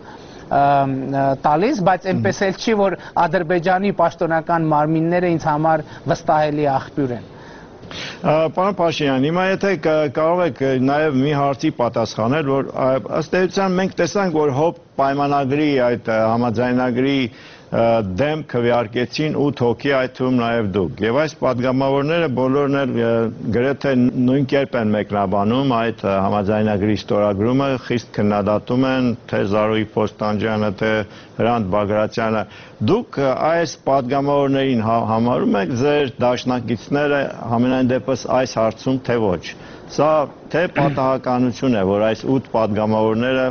C: տալիս, բայց այնպես էլ չի, որ Ադրբեջանի պաշտոնական մարմինները ինձ համար վստահելի աղբյուր են։
B: Պարոն Փաշինյան, հիմա եթե կարող եք նաև մի հարցի պատասխանել, որ ըստ էության մենք տեսանք, որ հոբ պայմանագրի այդ համաձայնագրի դեմ քվեարկեցին ութ հոգի, այդ թվում նաև դուք։ Եվ այս падգամավորները բոլորն էլ գրեթե նույն կերպ են մեկնաբանում այդ համաձայնագրի ստորագրումը, խիստ քննադատում են թե Զարուհի Փոստանջյանը, թե Հրանտ Բագրատյանը։ Դուք այս падգամավորներին համարում եք ձեր դաշնակիցները համենայն դեպս այս հարցում, թե ոչ։ Սա թե պատահականություն է, որ այս ութ падգամավորները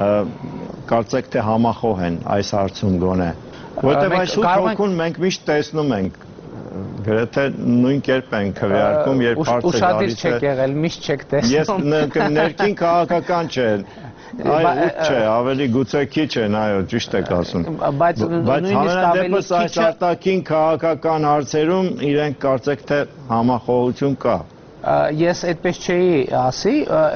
B: կարծեք թե համախոհ են այս հարցում գոնե։ Որտեւ այս ութ հոգուն մենք միշտ տեսնում ենք, գրեթե նույն կերպ են քվեարկում, երբ հարցը գալիս է։ Ուշադիր չեք եղել, միշտ չեք տեսնում։ Ես ներքին քաղաքական չէ, այ ութ չէ, ավելի գուցե քիչ են, այո, ճիշտ եք ասում։ Բայց նույնիսկ ավելի քիչ այս արտաքին քաղաքական հարցերում իրենք կարծեք թե համախոհություն կա։
C: Ես այդպես չէի ասի,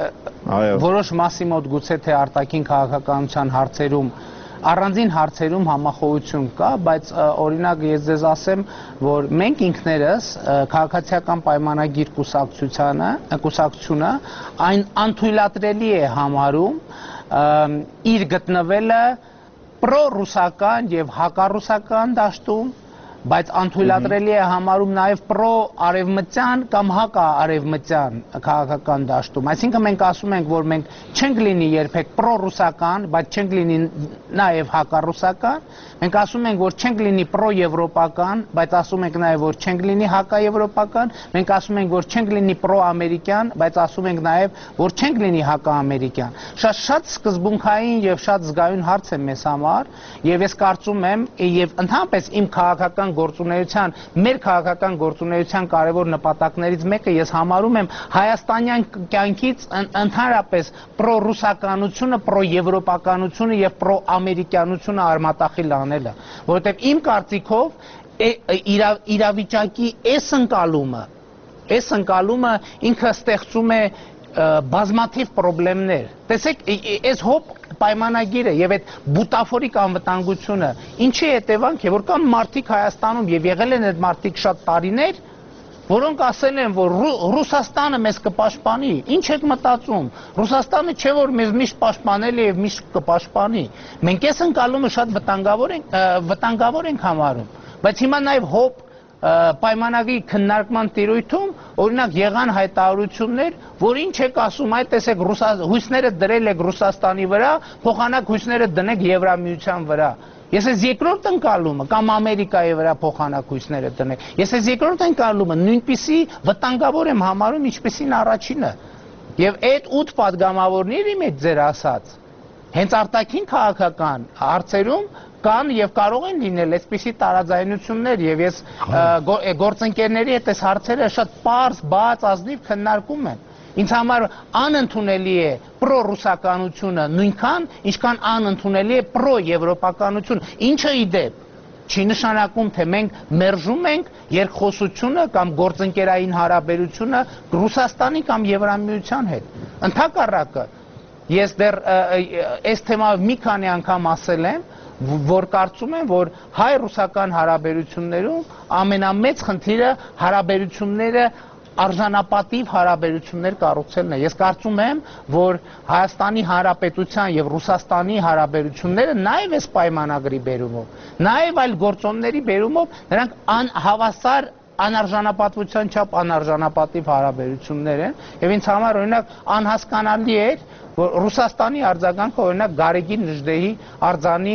C: որոշ մասի մոտ գուցե թե արտաքին քաղաքականության հարցերում առանձին հարցերում համախոհություն կա, բայց օրինակ ես ձեզ ասեմ, որ մենք ինքներս քաղաքացիական պայմանագիր կուսակցությանը, կուսակցությունը այն անթույլատրելի է համարում իր գտնվելը պրոռուսական եւ հակառուսական դաշտում, բայց անթույլատրելի է համարում նաև պրո-արևմտյան կամ հակա-արևմտյան քաղաքական դաշտում։ Այսինքն մենք ասում ենք, որ մենք չենք լինի երբեք պրո-ռուսական, բայց չենք լինի նաև հակառուսական։ Մենք ասում ենք, որ չենք լինի պրո-եվրոպական, բայց ասում ենք նաև, որ չենք լինի հակա-եվրոպական։ Մենք ասում ենք, որ չենք լինի պրո-ամերիկյան, բայց ասում ենք նաև, որ չենք լինի հակա-ամերիկյան։ Շատ շատ սկզբունքային եւ շատ զգայուն հարց է մեզ համար, եւ ես կարծում եմ, եւ ընդհանրապես իմ քաղաքական գործունեության, մեր քաղաքական գործունեության կարևոր նպատակներից մեկը ես համարում եմ հայաստանյան կյանքից ընդհանրապես պրո-ռուսականությունը, պրո-եվրոպականությունը եւ պրո-ամերիկյանությունը արմատախիլ անելը, որովհետեւ իմ կարծիքով իրավիճակի այս ընկալումը, այս ընկալումը ինքը ստեղծում է բազմաթիվ խնդիրներ։ Տեսեք, այս հոբ պայմանագիրը եւ այդ բուտաֆորիկ անվտանգությունը ինչի հետևանք է, որ կան մարդիկ Հայաստանում եւ եղել են այդ մարդիկ շատ տարիներ, որոնք ասել են, որ Ռուսաստանը մեզ կպաշտպանի, ինչ եք մտածում, Ռուսաստանը չէ որ մեզ միշտ պաշտպանել է եւ միշտ կպաշտպանի, մենք այս ընկալումը շատ վտանգավոր ենք, վտանգավոր ենք համարում, բայց հիմա նաեւ հոբ պայմանագրի քննարկման տիրույթում օրինակ եղան հայտարարություններ, որ ինչ եք ասում, այ տեսեք հույսները դրել եք Ռուսաստանի վրա, փոխանակ հույսները դնեք Եվրամիության վրա։ Ես այս երկրորդ ընկալումը կամ Ամերիկայի վրա փոխանակ հույսները դնեք։ Ես այս երկրորդ ընկալումը նույնպիսի վտանգավոր եմ համարում, ինչպիսին առաջինը։ Եվ այդ ութ падգամավորների մեջ ձեր ասած հենց արտաքին քաղաքական հարցերում կան եւ կարող են լինել այսպիսի տարաձայնություններ եւ ես գործընկերների հետ այս հարցերը շատ պարզ, բաց, ազնիվ քննարկում եմ։ Ինձ համար անընդունելի է պրոռուսականությունը նույնքան, ինչքան անընդունելի է պրոեվրոպականությունը, ինչը ի դեպ չի նշանակում, թե մենք մերժում ենք երկխոսությունը կամ գործընկերային հարաբերությունը Ռուսաստանի կամ Եվրամիության հետ։ Ընդհակառակը, ես դեռ այս թեմայով մի քանի անգամ ասել եմ, որ կարծում եմ, որ հայ-ռուսական հարաբերություններում ամենամեծ խնդիրը հարաբերությունները արժանապատիվ հարաբերություններ կառուցելն է։ Ես կարծում եմ, որ Հայաստանի Հանրապետության եւ Ռուսաստանի հարաբերությունները նաեւ այս պայմանագրի բերումով, նաեւ այլ գործոնների բերումով նրանք անհավասար անարժանապատվության չափ անարժանապատիվ հարաբերություններ են եւ ինձ համար օրինակ անհասկանալի է, որ Ռուսաստանի արձագանքը օրինակ Գարեգին Նժդեհի արձանի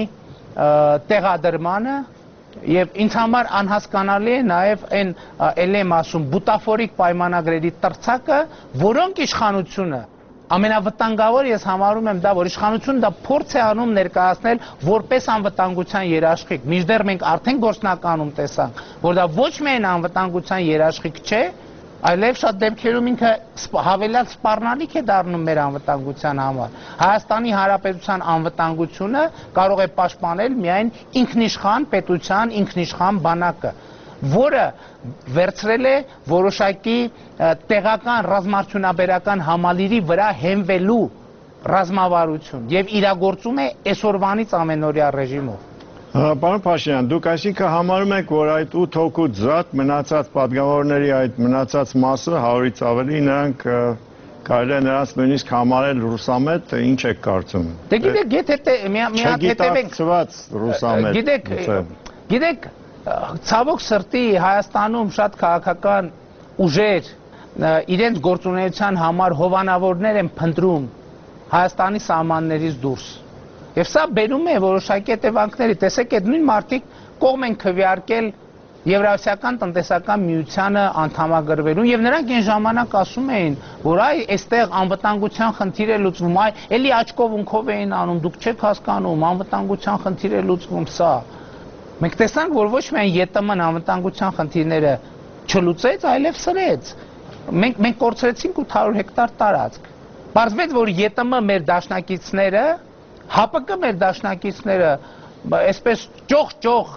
C: տեղադրմանը եւ ինձ համար անհասկանալի է նաեւ այն ել եմ ասում բուտաֆորիկ պայմանագրերի տրցակը, որոնք իշխանությունը ամենավտանգավոր ես համարում եմ դա, որ իշխանությունը դա փորձ է անում ներկայացնել որպես անվտանգության երաշխիք, մինչդեռ մենք արդեն գործնականում տեսանք, որ դա ոչ միայն անվտանգության երաշխիք չէ, այլև շատ դեպքերում ինքը հավելյալ սպառնալիք է դառնում մեր անվտանգության համար։ Հայաստանի Հանրապետության անվտանգությունը կարող է պաշտպանել միայն ինքնիշխան պետության ինքնիշխան բանակը, որը վերցրել է որոշակի տեղական ռազմարդյունաբերական համալիրի վրա հենվելու ռազմավարություն եւ իրագործում է այսօրվանից ամենօրյա ռեժիմով։
B: Պարոն Փաշինյան, դուք այսինքն համարում եք, որ այդ ութ հոգու զատ մնացած падգամավորների այդ մնացած մասը հարյուրից ավելի նրանք կարելի է նրանց նույնիսկ համարել ռուսամետ, ինչ եք կարծում։ Դե
C: գիտեք, եթե մի հատ հետևենք
B: ռուսամետ։
C: Գիտեք, գիտեք, ցավոք սրտի Հայաստանում շատ քաղաքական ուժեր իրենց գործունեության համար հովանավորներ են փնտրում Հայաստանի սահմաններից դուրս։ Եվ սա բերում է որոշակի հետևանքների, տեսեք այդ նույն մարդիկ կողմ են քվեարկել Եվրասիական տնտեսական միությանը անդամագրվելուն եւ նրանք այն ժամանակ ասում էին, որ այ այստեղ անվտանգության խնդիր է լուծվում, այ էլի աչքով ունքով էին անում, դուք չեք հասկանում, անվտանգության խնդիր է լուծվում սա։ Մենք տեսանք, որ ոչ միայն ԵՏՄ-ն անվտանգության խնդիրները չլուծեց, այլև սրեց։ Մենք մենք կորցրեցինք ութ հարյուր հեկտար տարածք։ Պարզվեց, որ ԵՏՄ մեր դաշնակիցները ՀԱՊԿ մեր դաշնակիցները այսպես ճոխ-ճոխ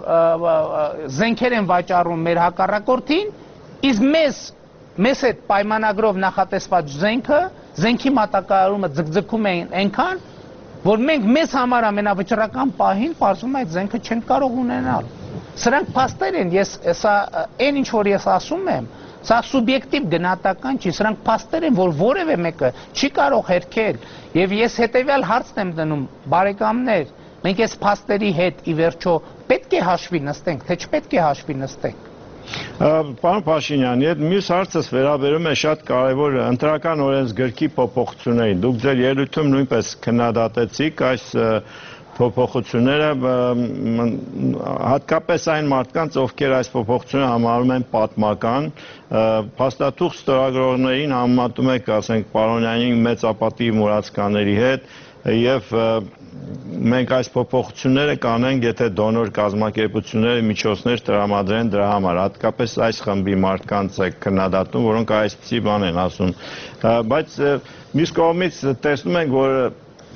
C: զենքեր են վաճառում մեր հակառակորդին, իսկ մեզ մեզ այդ պայմանագրով նախատեսված զենքը, զենքի մատակարարումը ձգձգում են այնքան, որ մենք մեզ համար ամենավճռական պահին պարզվում է այդ զենքը չենք կարող ունենալ։ Սրանք փաստեր են, ես սա այն ինչ որ ես ասում եմ, սա սուբյեկտիվ գնահատական չի, սրանք փաստեր են, որ որևէ մեկը չի կարող հերքել, եւ ես հետեւյալ հարցն եմ դնում, բարեկամներ, մենք այս փաստերի հետ ի վերջո պետք է հաշվի նստենք, թե չպետք է հաշվի նստենք։
B: Պարոն Փաշինյան, այդ մյուս հարցս վերաբերում է շատ կարևոր ընտրական օրենսգրքի փոփոխություններին։ Դուք ձեր ելույթում նույնպես քննադատեցիք այս փոփոխությունները, հատկապես այն մարդկանց, ովքեր այս փոփոխությունը համարում են պատմական, փաստաթուղթ ստորագրողներին համեմատում եք, ասենք, Պարոնյանի մեծապատիվ մուրացկաների հետ եւ մենք այս փոփոխությունները կանենք, եթե դոնոր կազմակերպությունները միջոցներ տրամադրեն դրա համար, հատկապես այս խմբի մարդկանց է քննադատում, որոնք այսպիսի բան են ասում, բայց մյուս կողմից տեսնում ենք, որ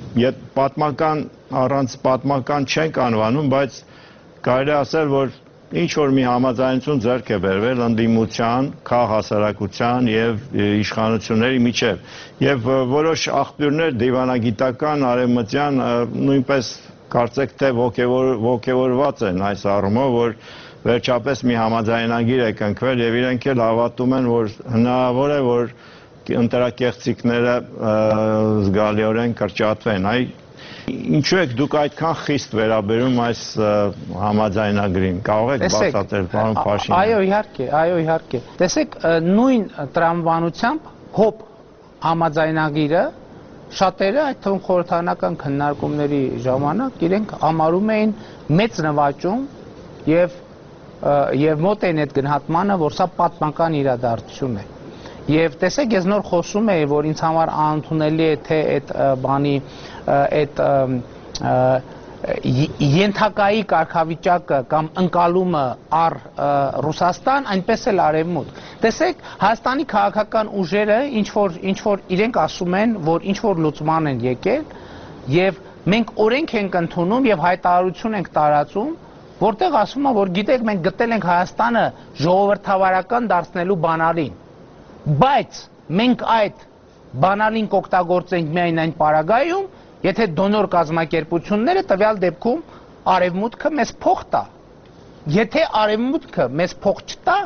B: պատմական առանց պատմական չենք անվանում, բայց կարելի ասել, որ ինչ որ մի համաձայնություն ձեռք է բերվել ընդդիմության, քաղաքասարակության եւ իշխանությունների միջև եւ որոշ աղբյուրներ դիվանագիտական արևմտյան նույնպես կարծեք թե ոգևորված են այս առումով, որ վերջապես մի համաձայնագիր է կնքվել եւ իրենք էլ հավատում են, որ հնարավոր է, որ ընտրակեղծիքները զգալիորեն կրճատվեն։ Այ ինչու եք դուք այդքան խիստ վերաբերում այս համաձայնագրին։ Կարող եք բացատրել, պարոն Փաշինյան։
C: Այո, իհարկե, այո, իհարկե։ Տեսեք, նույն տրամաբանությամբ հոբ համաձայնագիրը շատերը, այդ թվում խորհրդարանական քննարկումների ժամանակ իրենք համարում էին մեծ նվաճում եւ եւ մոտ են այդ գնահատմանը, որ սա պատմական իրադարձություն է։ Եվ տեսեք, ես նոր խոսում էի, որ ինձ համար անընդունելի է թե այդ բանի այդ ենթակայի կարգավիճակը կամ ընկալումը առ Ռուսաստան, այնպես էլ արևմուտք։ Տեսեք, Հայաստանի քաղաքական ուժերը ինչ որ ինչ որ իրենք ասում են, որ ինչ որ լուծման են եկել, եւ մենք օրենք ենք ընդունում եւ հայտարարություն ենք տարածում, որտեղ ասում է, որ գիտեք, մենք գտել ենք Հայաստանը ժողովրդավարական դարձնելու բանալին։ Բայց մենք այդ բանալին կօգտագործենք միայն այն պարագայում, եթե դոնոր կազմակերպությունները տվյալ դեպքում արևմուտքը մեզ փող տա։ Եթե արևմուտքը մեզ փող չտա,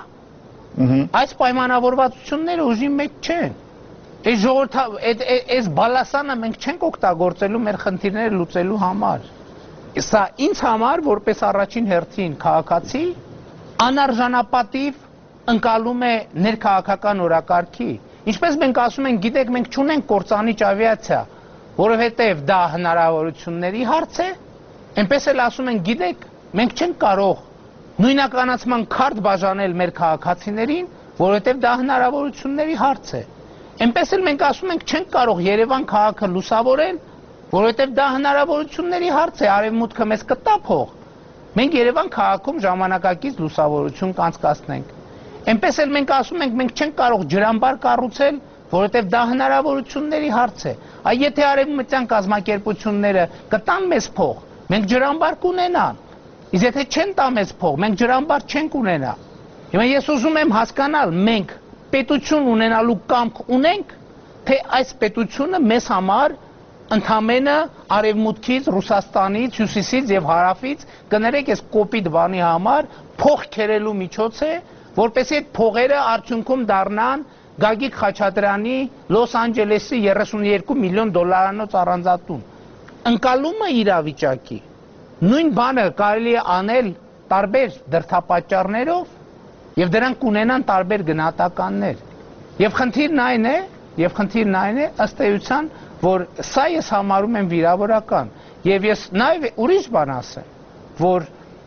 C: այս պայմանավորվածությունները ուժի մեջ չեն։ Այս ժողովրդա այս բալասանը մենք չենք օգտագործելու մեր խնդիրները լուծելու համար։ Սա ինձ համար որպես առաջին հերթին քաղաքացի անարժանապատիվ ընկալում է ներքաղաքական օրակարգի։ Ինչպես մենք ասում ենք, գիտեք, մենք չունենք կործանիչ ավիացիա, որովհետև դա հնարավորությունների հարց է, այնպես էլ ասում ենք, գիտեք, մենք չենք կարող նույնականացման քարտ բաժանել մեր քաղաքացիներին, որովհետև դա հնարավորությունների հարց է։ Այնպես էլ մենք ասում ենք, չենք կարող Երևան քաղաքը լուսավորել, որովհետև դա հնարավորությունների հարց է, արևմուտքը մեզ կտա փող։ Մենք Երևան քաղաքում ժամանակակից լուսավորություն կանցկացնենք։ Այնպես էլ մենք ասում ենք, մենք չենք կարող ջրամբար կառուցել, որովհետև դա հնարավորությունների հարց է։ Այ եթե արևմտյան կազմակերպությունները կտան մեզ փող, մենք ջրամբար կունենան։ Իսկ եթե չեն տա մեզ փող, մենք ջրամբար չենք ունենա։ Հիմա ես ուզում եմ հասկանալ, մենք պետություն ունենալու կամք ունենք, թե այս պետությունը մեզ համար ընդամենը արևմուտքից, Ռուսաստանից, հյուսիսից եւ հարավից, կներեք, այս կոպիտ բանի համար փող քերելու միջոց է, որպեսզի այդ փողերը արդյունքում դառնան Գագիկ Խաչատրյանի Լոս Անջելեսի երեսունյոթ միլիոն դոլարանոց առանձնատուն։ Ընկալումը իրավիճակի նույն բանը կարելի է անել տարբեր դրդապատճառներով եւ դրանք կունենան տարբեր գնահատականներ։ Եվ խնդիրն այն է, եւ խնդիրն այն է, ըստ էության, որ սա ես համարում եմ վիրավորական եւ ես նաեւ ուրիշ բան ասեմ, որ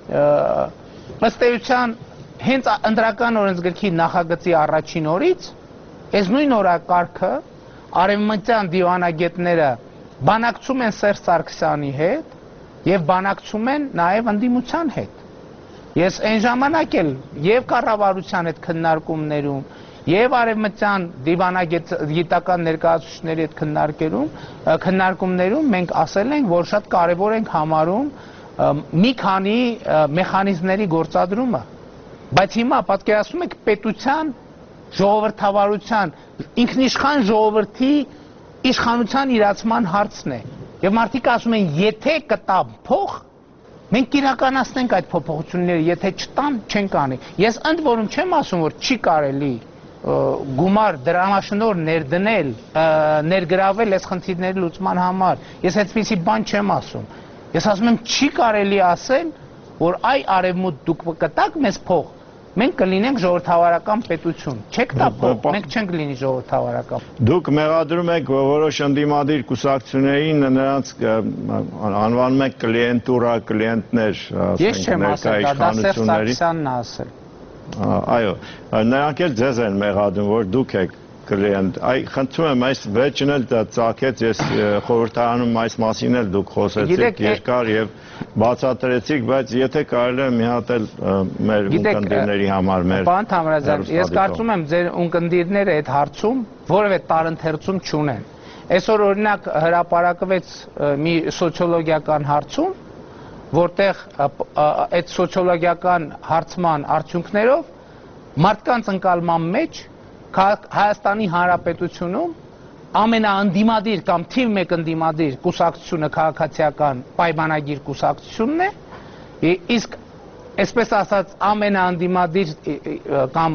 C: ըստ էության հենց ընտրական օրենսգրքի նախագծի առաջին օրից այս նույն օրակարգը արևմտյան դիվանագետները բանակցում են Սերժ Սարգսյանի հետ եւ բանակցում են նաեւ ընդդիմության հետ։ Ես այն ժամանակ էլ եւ կառավարության հետ քննարկումներում եւ արևմտյան դիվանագիտական ներկայացուցիչների հետ քննարկերում քննարկումներում մենք ասել ենք, որ շատ կարեւոր ենք համարում մի քանի մեխանիզմների գործադրումը։ Բայց հիմա պատկերացնում եք պետության, ժողովրդավարության, ինքնիշխան ժողովրդի իշխանության իրացման հարցն է։ Եվ մարդիկ ասում են, եթե կտա փող, մենք իրականացնենք այդ փոփոխությունները, եթե չտան, չենք անի։ Ես ընդ որում չեմ ասում, որ չի կարելի գումար դրամաշնոր ներդնել, ներգրավել այս խնդիրների լուծման համար։ Ես այդպիսի բան չեմ ասում։ Ես ասում եմ, չի կարելի ասել, որ այ արևմուտք դուք կտաք մեզ փող, մենք կլինենք ժողովրդավարական պետություն։ Չեք տա փող, մենք չենք լինի ժողովրդավարական։
B: Դուք մեղադրում եք որոշ ընդդիմադիր կուսակցություններին, նրանց անվանում եք կլիենտուրա, կլիենտներ,
C: ես չեմ ասել, դա Սերժ Սարգսյանն է ասել։
B: Այո, նրանք էլ ձեզ են մեղադրում, որ դուք եք կլիենտ։ Այ խնդրում եմ, այս վերջին էլ ծագեց, ես խորհրդարանում այս մասին էլ դուք խոսեցիք երկար եւ բացատրեցիք, բայց եթե կարելի է մի հատ էլ մեր ունկնդիրների համար մեր
C: Պարոն Թամրազյան, ես կարծում եմ ձեր ունկնդիրները այդ հարցում որևէ տարընթերցում չունեն։ Այսօր օրինակ հրապարակվեց մի սոցիոլոգիական հարցում, որտեղ այդ սոցիոլոգիական հարցման արդյունքներով մարդկանց ընկալման մեջ Հայաստանի Հանրապետությունում ամենաընդդիմադիր կամ թիվ մեկ ընդդիմադիր կուսակցությունը քաղաքացիական պայմանագիր կուսակցությունն է, իսկ այսպես ասած ամենաընդդիմադիր կամ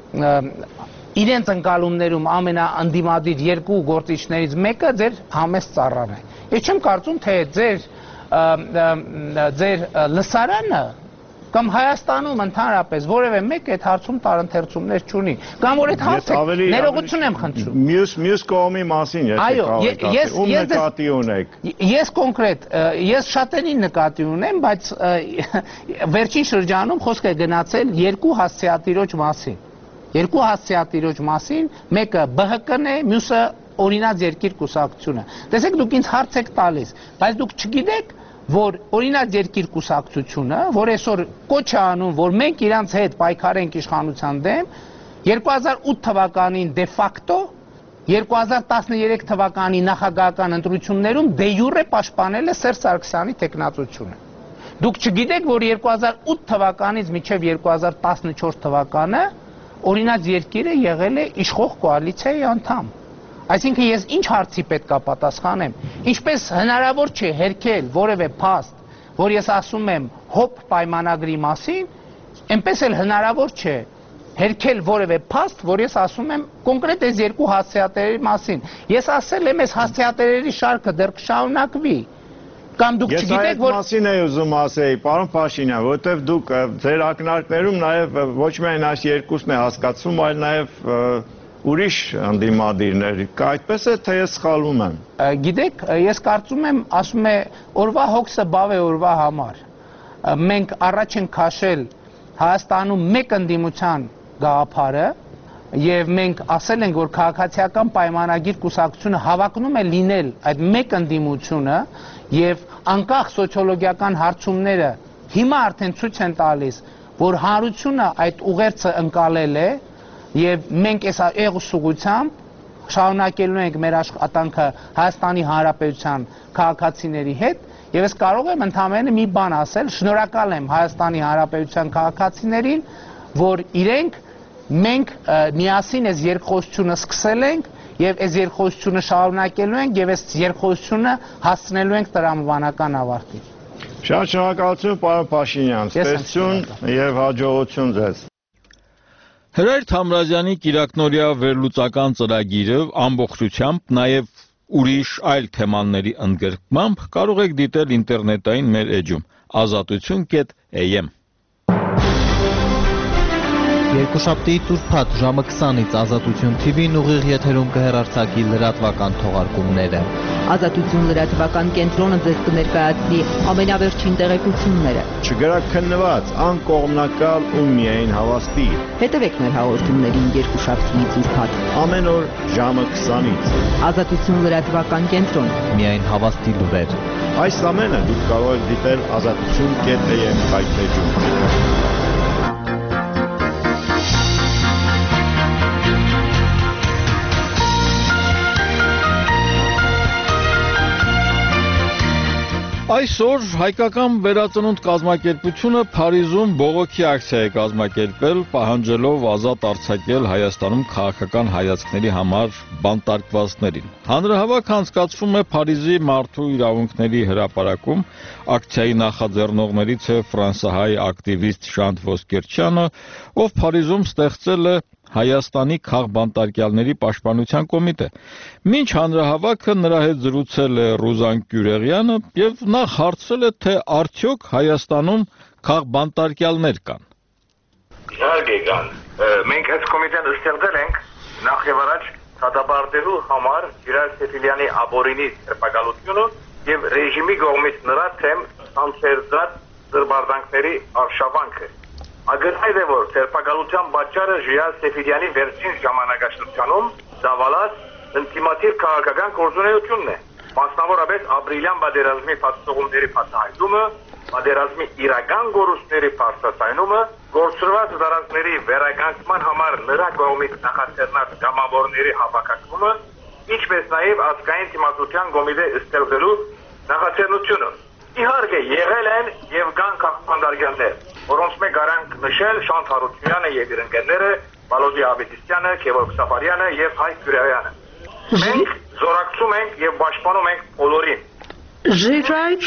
C: իրենց ընկալումներում ամենաընդդիմադիր երկու գործիչներից մեկը ձեր համեստ ծառան է։ Ես չեմ կարծում, թե ձեր ձեր լսարանը կամ Հայաստանում ընդհանրապես որևէ մեկ այդ հարցում տարընթերցումներ չունի, կամ որ այդ հարցը ներողություն եմ խնդրում։
B: Մյուս մյուս կողմի մասին ես ում նկատի ունեք։
C: Ես կոնկրետ, ես շատերին նկատի ունեմ, բայց վերջին շրջանում խոսք է գնացել երկու հասցեատիրոջ մասին։ Երկու հասցեատիրոջ մասին, մեկը B H K-ն է, մյուսը Օրինաց երկիր կուսակցությունը։ Տեսեք, դուք ինձ հարց եք տալիս, բայց դուք չգիտեք, որ Օրինաց երկիր կուսակցությունը, որ այսօր կոչ է անում, որ մենք իրանց հետ պայքարենք իշխանության դեմ, երկու հազար ութ թվականին դե ֆակտո, երկու հազար տասներեք թվականի նախագահական ընտրություններում դե յուրե պաշտպանել է Սերժ Սարգսյանի տեխնացությունը։ Դուք չգիտեք, որ երկու հազար ութ թվականից մինչև երկու հազար տասնչորս թվականը Օրինաց երկիրը եղել է իշխող կոալիցիայի անդամ։ Այսինքն ես ինչ հարցի պետք է պատասխանեմ, ինչպես հնարավոր չէ հերքել որևէ փաստ, որ ես ասում եմ հոբ պայմանագրի մասին, այնպես էլ հնարավոր չէ հերքել որևէ փաստ, որ ես ասում եմ կոնկրետ այս երկու հասցեատերերի մասին։ Ես ասել եմ, այս հասցեատերերի շարքը դեռ կշարունակվի։ Կամ դուք չգիտեք, որ
B: Ես այդ մասին էի ուզում ասեի, պարոն Փաշինյան, որովհետև դուք ձեր ակնարկներում նաև ոչ միայն այս երկուսն է հասկացվում, այլ նաև ուրիշ ընդդիմադիրներ, այդպես է, թե ես սխալվում եմ։
C: Գիտեք, ես կարծում եմ, ասում է, օրվա հոգսը բավ է օրվա համար։ Մենք առաջ ենք քաշել Հայաստանում մեկ ընդդիմության գաղափարը, եւ մենք ասել ենք, որ քաղաքացիական պայմանագիր կուսակցությունը հավակնում է լինել այդ մեկ ընդդիմությունը եւ անկախ սոցիոլոգիական հարցումները հիմա արդեն ցույց են տալիս, որ հանրությունը այդ ուղերձը ընկալել է եւ մենք այս եղուսուղությամբ շարունակելու ենք մեր աշխատանքը Հայաստանի Հանրապետության քաղաքացիների հետ եւ ես կարող եմ ընդհանրապես մի բան ասել, շնորհակալ եմ Հայաստանի Հանրապետության քաղաքացիներին, որ իրենք մենք միասին այս երկխոսությունը սկսել ենք եւ այս երկխոսությունը շարունակելու ենք եւ այս երկխոսությունը հասցնելու ենք տրամաբանական ավարտի։
B: Շատ շնորհակալություն, պարոն Փաշինյան, ստեղծություն եւ հաջողություն ձեզ։
A: Հրայր Թամրազյանի կիրակնօրյա վերլուծական ծրագիրը ամբողջությամբ նաեւ ուրիշ այլ թեմաների ընդգրկմամբ կարող եք դիտել ինտերնետային մեր էջում ազատություն կետ A M
D: Երկուշաբթի ուրբաթ ժամը քսանից Ազատություն T V-ն ուղիղ եթերում կհեռարձակի լրատվական թողարկումները։
E: Ազատություն լրատվական կենտրոնը ձեզ կներկայացնի ամենավերջին տեղեկությունները։
B: Չգրաքննված, անկողմնակալ ու միայն հավաստի։
E: Հետևեք մեր հաղորդումներին երկուշաբթիից ուրբաթ
B: Ամեն օր ժամը քսանից։
E: Ազատություն լրատվական կենտրոն։
D: Միայն հավաստի լուրեր։
B: Այս ամենը դուք կարող եք դիտել ազատություն կետ A M հայտնեջում։
A: Այսօր հայկական վերածնունդ կազմակերպությունը Փարիզում բողոքի ակցիա է կազմակերպել, պահանջելով ազատ արձակել Հայաստանում քաղաքական հայացքների համար բանտարկվածներին։ Հանրահավաք անցկացվում է Փարիզի մարդու իրավունքների հրապարակում, ակցիայի նախաձեռնողներից է ֆրանսահայ ակտիվիստ Շանթ Ոսկերչյանը, ով Փարիզում ստեղծել է Հայաստանի քաղբանտարկյալների պաշտպանության կոմիտե։ Մինչ հանրահավաքը նրա հետ զրուցել է Ռուզան Կյուրեղյանը եւ նախ հարցրել է, թե արդյոք Հայաստանում քաղբանտարկյալներ կան։
F: Իհարկե կան։ Մենք այս կոմիտեն ստեղծել ենք նախ եւ առաջ դատապարտելու համար Ջիրայր Սեֆիլյանի ապօրինի սրբակալությունը եւ ռեժիմի կողմից նրա թեմ անցերծած զրբարդանքների արշավանքը։ Ագրայր է, որ սերպակալության պատճառը Ջիրայր Սեֆիլյանի վերջին ժամանակաշրջանում դավալած ինտիմատիվ քաղաքական գործունեությունն է։ Մասնավորապես ապրիլյան պատերազմի փաստաթղթերի փաստահայտումը, պատերազմի իրական գորուստների փաստացայնումը, գործրված դարակների վերականգնման համար նրա կողմից նախաձեռնած գամավորների հավաքակումը, ինչպես նաև ազգային թիմացության կոմիտե ստեղծելու նախաձեռնությունը։ Իհարկե եղել են եւ կան քաղաքապետարյաններ, որոնց մեկ garanք նշել Շանթ Հարությունյանը եւ իր ընկերները, Վալոդի Ավետիսյանը, Քևոր Սաֆարյանը եւ Հայկ Գյուրայանը։ Մենք զորակցում ենք եւ պաշտպանում ենք բոլորին։
G: Ժիրայր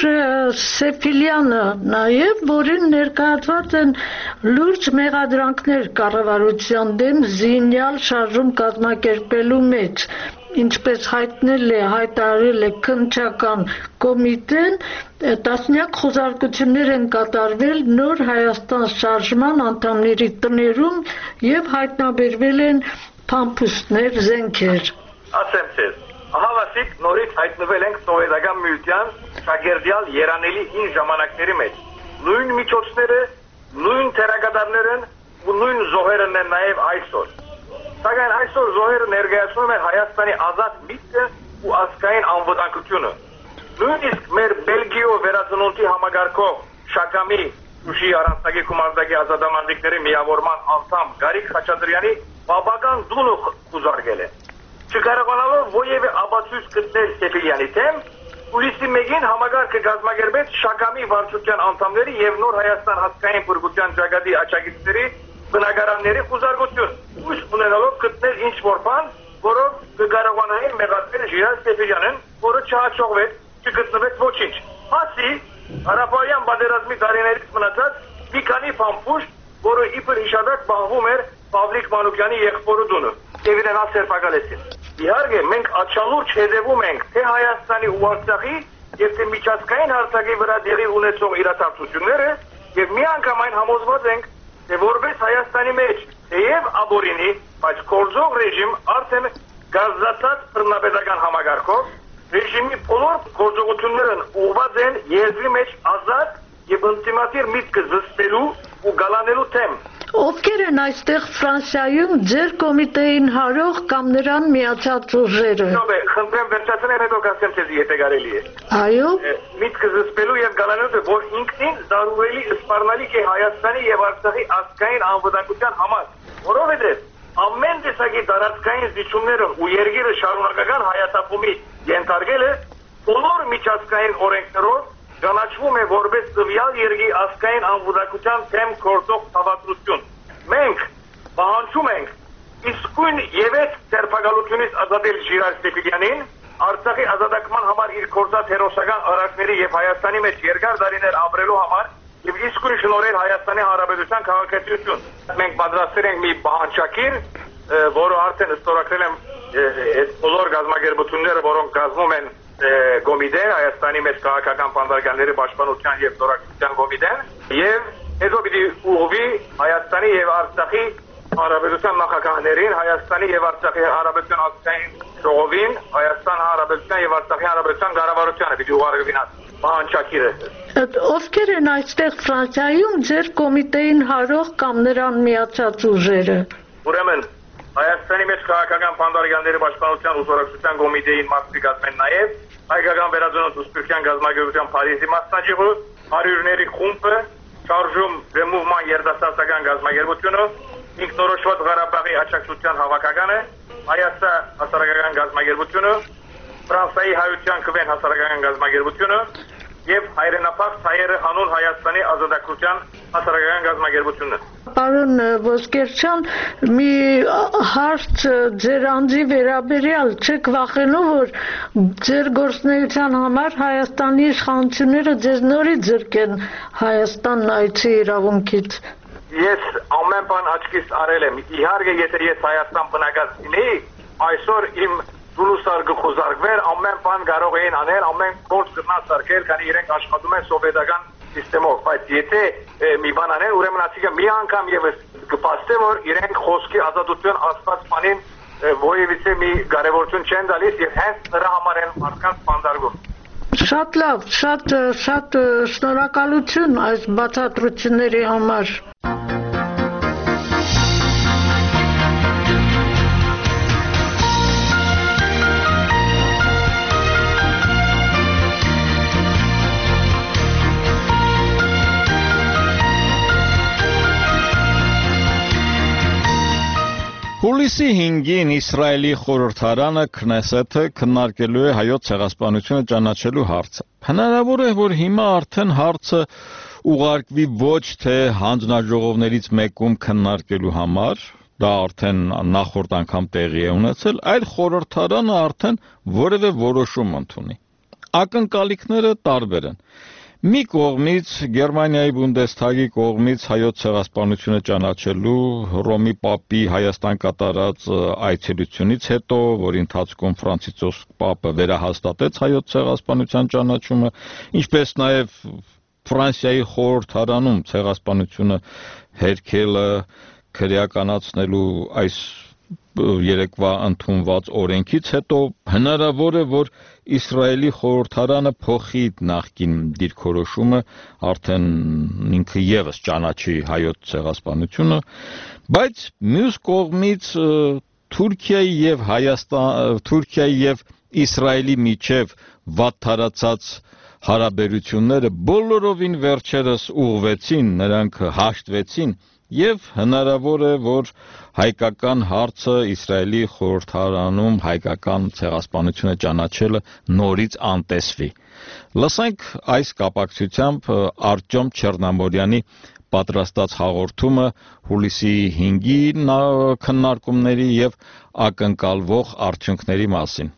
G: Սեփիլյանը նաև, որին ներկայացված են լուրջ մեղադրանքներ կառավարության դեմ զինյալ շարժում կազմակերպելու մեջ, ինչպես հայտնել է, հայտարարել է քննչական կոմիտեն, տասնյակ խոզարկություններ են կատարվել Նոր Հայաստան շարժման անդամների տներում եւ հայտնաբերվել են փամփուշտներ, զենքեր։
F: Ասեմ ձեզ, ահավասիկ նորից հայտնվել ենք սովետական միության շագերդյալ երանելի հին ժամանակների մեջ։ Նույն միջոցները, նույն թերագադարներն ու նույն զոհերն են նաև այսօր։ Սակայն այսօր զոհերը ներկայացնում են Հայաստանի ազատ միտքը ու ազգային անվտանգությունը։ Նույնիսկ մեր Բելգիո վերածնունդի համագարկող Շակամի Ուշի առանցագի կոմանդակի ազատամարտիկների միավորման անդամ Գարիկ Խաչատրյանի բաբական դունը խուզարկել է։ Չկարողանալով ովևէ ապացույց գտնել Սեփիլյանի դեմ, Ուլիսի մեկին համագարկը կազմակերպեց Շակամի վարչության անդամների եւ Նոր Հայաստան ազգային բուրգության ճակատի աչագիծների բնակարանների խուզարկություն։ Ուշ ունենալով գտնել ինչ որ բան, որով կկարողանային մեղադրել Ժիրայր Սեփիլյանին, որը չհաջողվեց, չգտնվեց ոչինչ։ Հասի Հարաբերյան պատերազմի տարիներից մնացած մի քանի փամփուշտ, որը իբր հիշադակ բանվում էր Պավլիկ Մանուկյանի եղբորը դունը։ Եվ իրեն ասերպակալեցին։ Իհարկե, մենք աչալուրջ հետևում ենք թե Հայաստանի ու Արցախի եւ թե միջազգային հարթակի վրա դերի ունեցող իրադարձությունները եւ միանգամայն համոզված ենք, թե որպես Հայաստանի մեջ թեև աբորինի, բայց կորձող ռեժիմ արդեն գազացած բռնապետական համագարկով ռեժիմի բոլոր գործողություններն ուղղված են երկրի մեջ ազատ եւ ինտիմատիր միտքը զսպելու ու գալանելու թեմ։
G: Ովքեր են այստեղ Ֆրանսիայում ձեր կոմիտեին հարող կամ նրան միացած ուժերը։
F: Խնդրեմ վերջացնել, հետո կասեմ ձեզ եթե կարելի է։
G: Այո։
F: Միտքը զսպելու եւ գալանելու, որ ինքնին զարուհելի սպառնալիք է Հայաստանի եւ Արցախի ազգային անվտանգության համար, որովհետեւ ամեն տեսակի տարածքային զիջումներն ու երկիրը շարունակական հայատապումի ենթարկելը բոլոր միջազգային օրենքներով ճանաչվում է որպես տվյալ երկրի ազգային անվտանգության թեմ գործող ցավատրություն։ Մենք պահանջում ենք իսկույն ևեթ ձերբակալությունից ազատել Ժիրայր Սեփիլյանին, Արցախի ազատագրման համար իր գործած հերոսական արարքների եւ Հայաստանի մեջ երկար տարիներ ապրելու համար եւ իսկույն շնորհել Հայաստանի Հանրապետության քաղաքացիություն։ Մենք պատրաստել ենք մի պահանջակիր, որը արդեն ստորագրել եմ այս բոլոր գազམ་ագերբությունները, որոնք կազմում են կոմիտե, Հայաստանի մեջ քաղաքական պանդարգանների պաշտպանության եւ զորակցության կոմիտեն, եւ հետո պիտի ուղղվի Հայաստանի եւ Արցախի Հանրապետության նախագահներին, Հայաստանի եւ Արցախի Հանրապետության ազգային ժողովին, Հայաստան Հանրապետության եւ Արցախի Հանրապետության կառավարությանը պիտի ուղարկվին պահանջակիրը։
G: Ովքեր են այստեղ Ֆրանսիայում ձեր կոմիտեին հարող կամ նրան միացած ուժերը։
F: Ուրեմն Հայաստանի մեջ քաղաքական պանդարգանների պաշտպանության ու զորակցության կոմիտեին մասնակցում են նաեւ հայկական վերածնունդ ու սփյուռքյան գազམ་ագերբության Փարիզի մասնաճյուղը, հարյուրների խումբը, շարժում դեմովման երդասարտական գազམ་ագերբությունը, ինքնորոշված Ղարաբաղի աջակցության հավաքականը, Հայաստան հասարակական գազམ་ագերբությունը, Ֆրանսիայի հայության քվեն հասարակական գազམ་ագերբությունը եւ հայրենապահ հայերը հանուն Հայաստանի ազատագրության հասարակական գազམ་ագերբությունը։
G: Պարոն Ոսկերչյան, մի հարց ձեր անձի վերաբերյալ, չեք վախենում, որ ձեր գործունեության համար Հայաստանի իշխանությունները ձեզ նորից զրկեն Հայաստան այցի իրավունքից։
F: Ես ամեն բան աչքիս արել եմ։ Իհարկե, եթե ես Հայաստան բնակած լինեի, այսօր իմ դուրսար գխոզարկվեր, ամեն բան կարող էին անել, ամեն գործ գտնած սարքել, քանի իրենք աշխատում են սովետական սիստեմով, բայց եթե մի բան անել, ուրեմն ասիկա մի անգամ եւս կփաստե, որ իրենք խոսքի ազատություն ասված բանին ովևիցե մի կարևորություն չեն տալիս եւ հենց նրա համար են մարդկանց բանդարգում։
G: Շատ լավ, շատ շատ շնորհակալություն այս բացատրությունների համար։
A: Հուլիսի Հուլիսի հինգին Իսրայելի խորհրդարանը Քնեսեթը քննարկելու է հայոց ցեղասպանությունը ճանաչելու հարցը։ Հնարավոր է, որ հիմա արդեն հարցը ուղարկվի ոչ թե հանձնաժողովներից մեկում քննարկելու համար, դա արդեն նախորդ անգամ տեղի է ունեցել, այլ խորհրդարանը արդեն որևէ որոշում ընդունի։ Ակնկալիքները տարբեր են։ Մի կողմից Գերմանիայի Բունդեսթագի կողմից հայոց ցեղասպանությունը ճանաչելու Հռոմի Պապի Հայաստան կատարած այցելությունից հետո, որի ընթացքում Ֆրանցիսկոս Պապը վերահաստատեց հայոց ցեղասպանության ճանաչումը, ինչպես նաև Ֆրանսիայի խորհրդարանում ցեղասպանությունը հերքելը քրեականացնելու այս երեկվա ընդունված օրենքից հետո հնարավոր է, որ Իսրայելի խորհրդարանը փոխի նախկին դիրքորոշումը, արդեն ինքը եւս ճանաչի հայոց ցեղասպանությունը, բայց մյուս կողմից Թուրքիայի եւ Հայաստան, Թուրքիայի եւ Իսրայելի միջև վատթարացած հարաբերությունները բոլորովին վերջերս ուղղվեցին, նրանք հաշտվեցին Եվ հնարավոր է, որ հայկական հարցը Իսրայելի խորհրդարանում հայկական ցեղասպանությունը ճանաչելը նորից անտեսվի։ Լսենք այս կապակցությամբ Արտյոմ Չեռնամորյանի պատրաստած հաղորդումը հուլիսի հինգի քննարկումների եւ ակնկալվող արդյունքների մասին։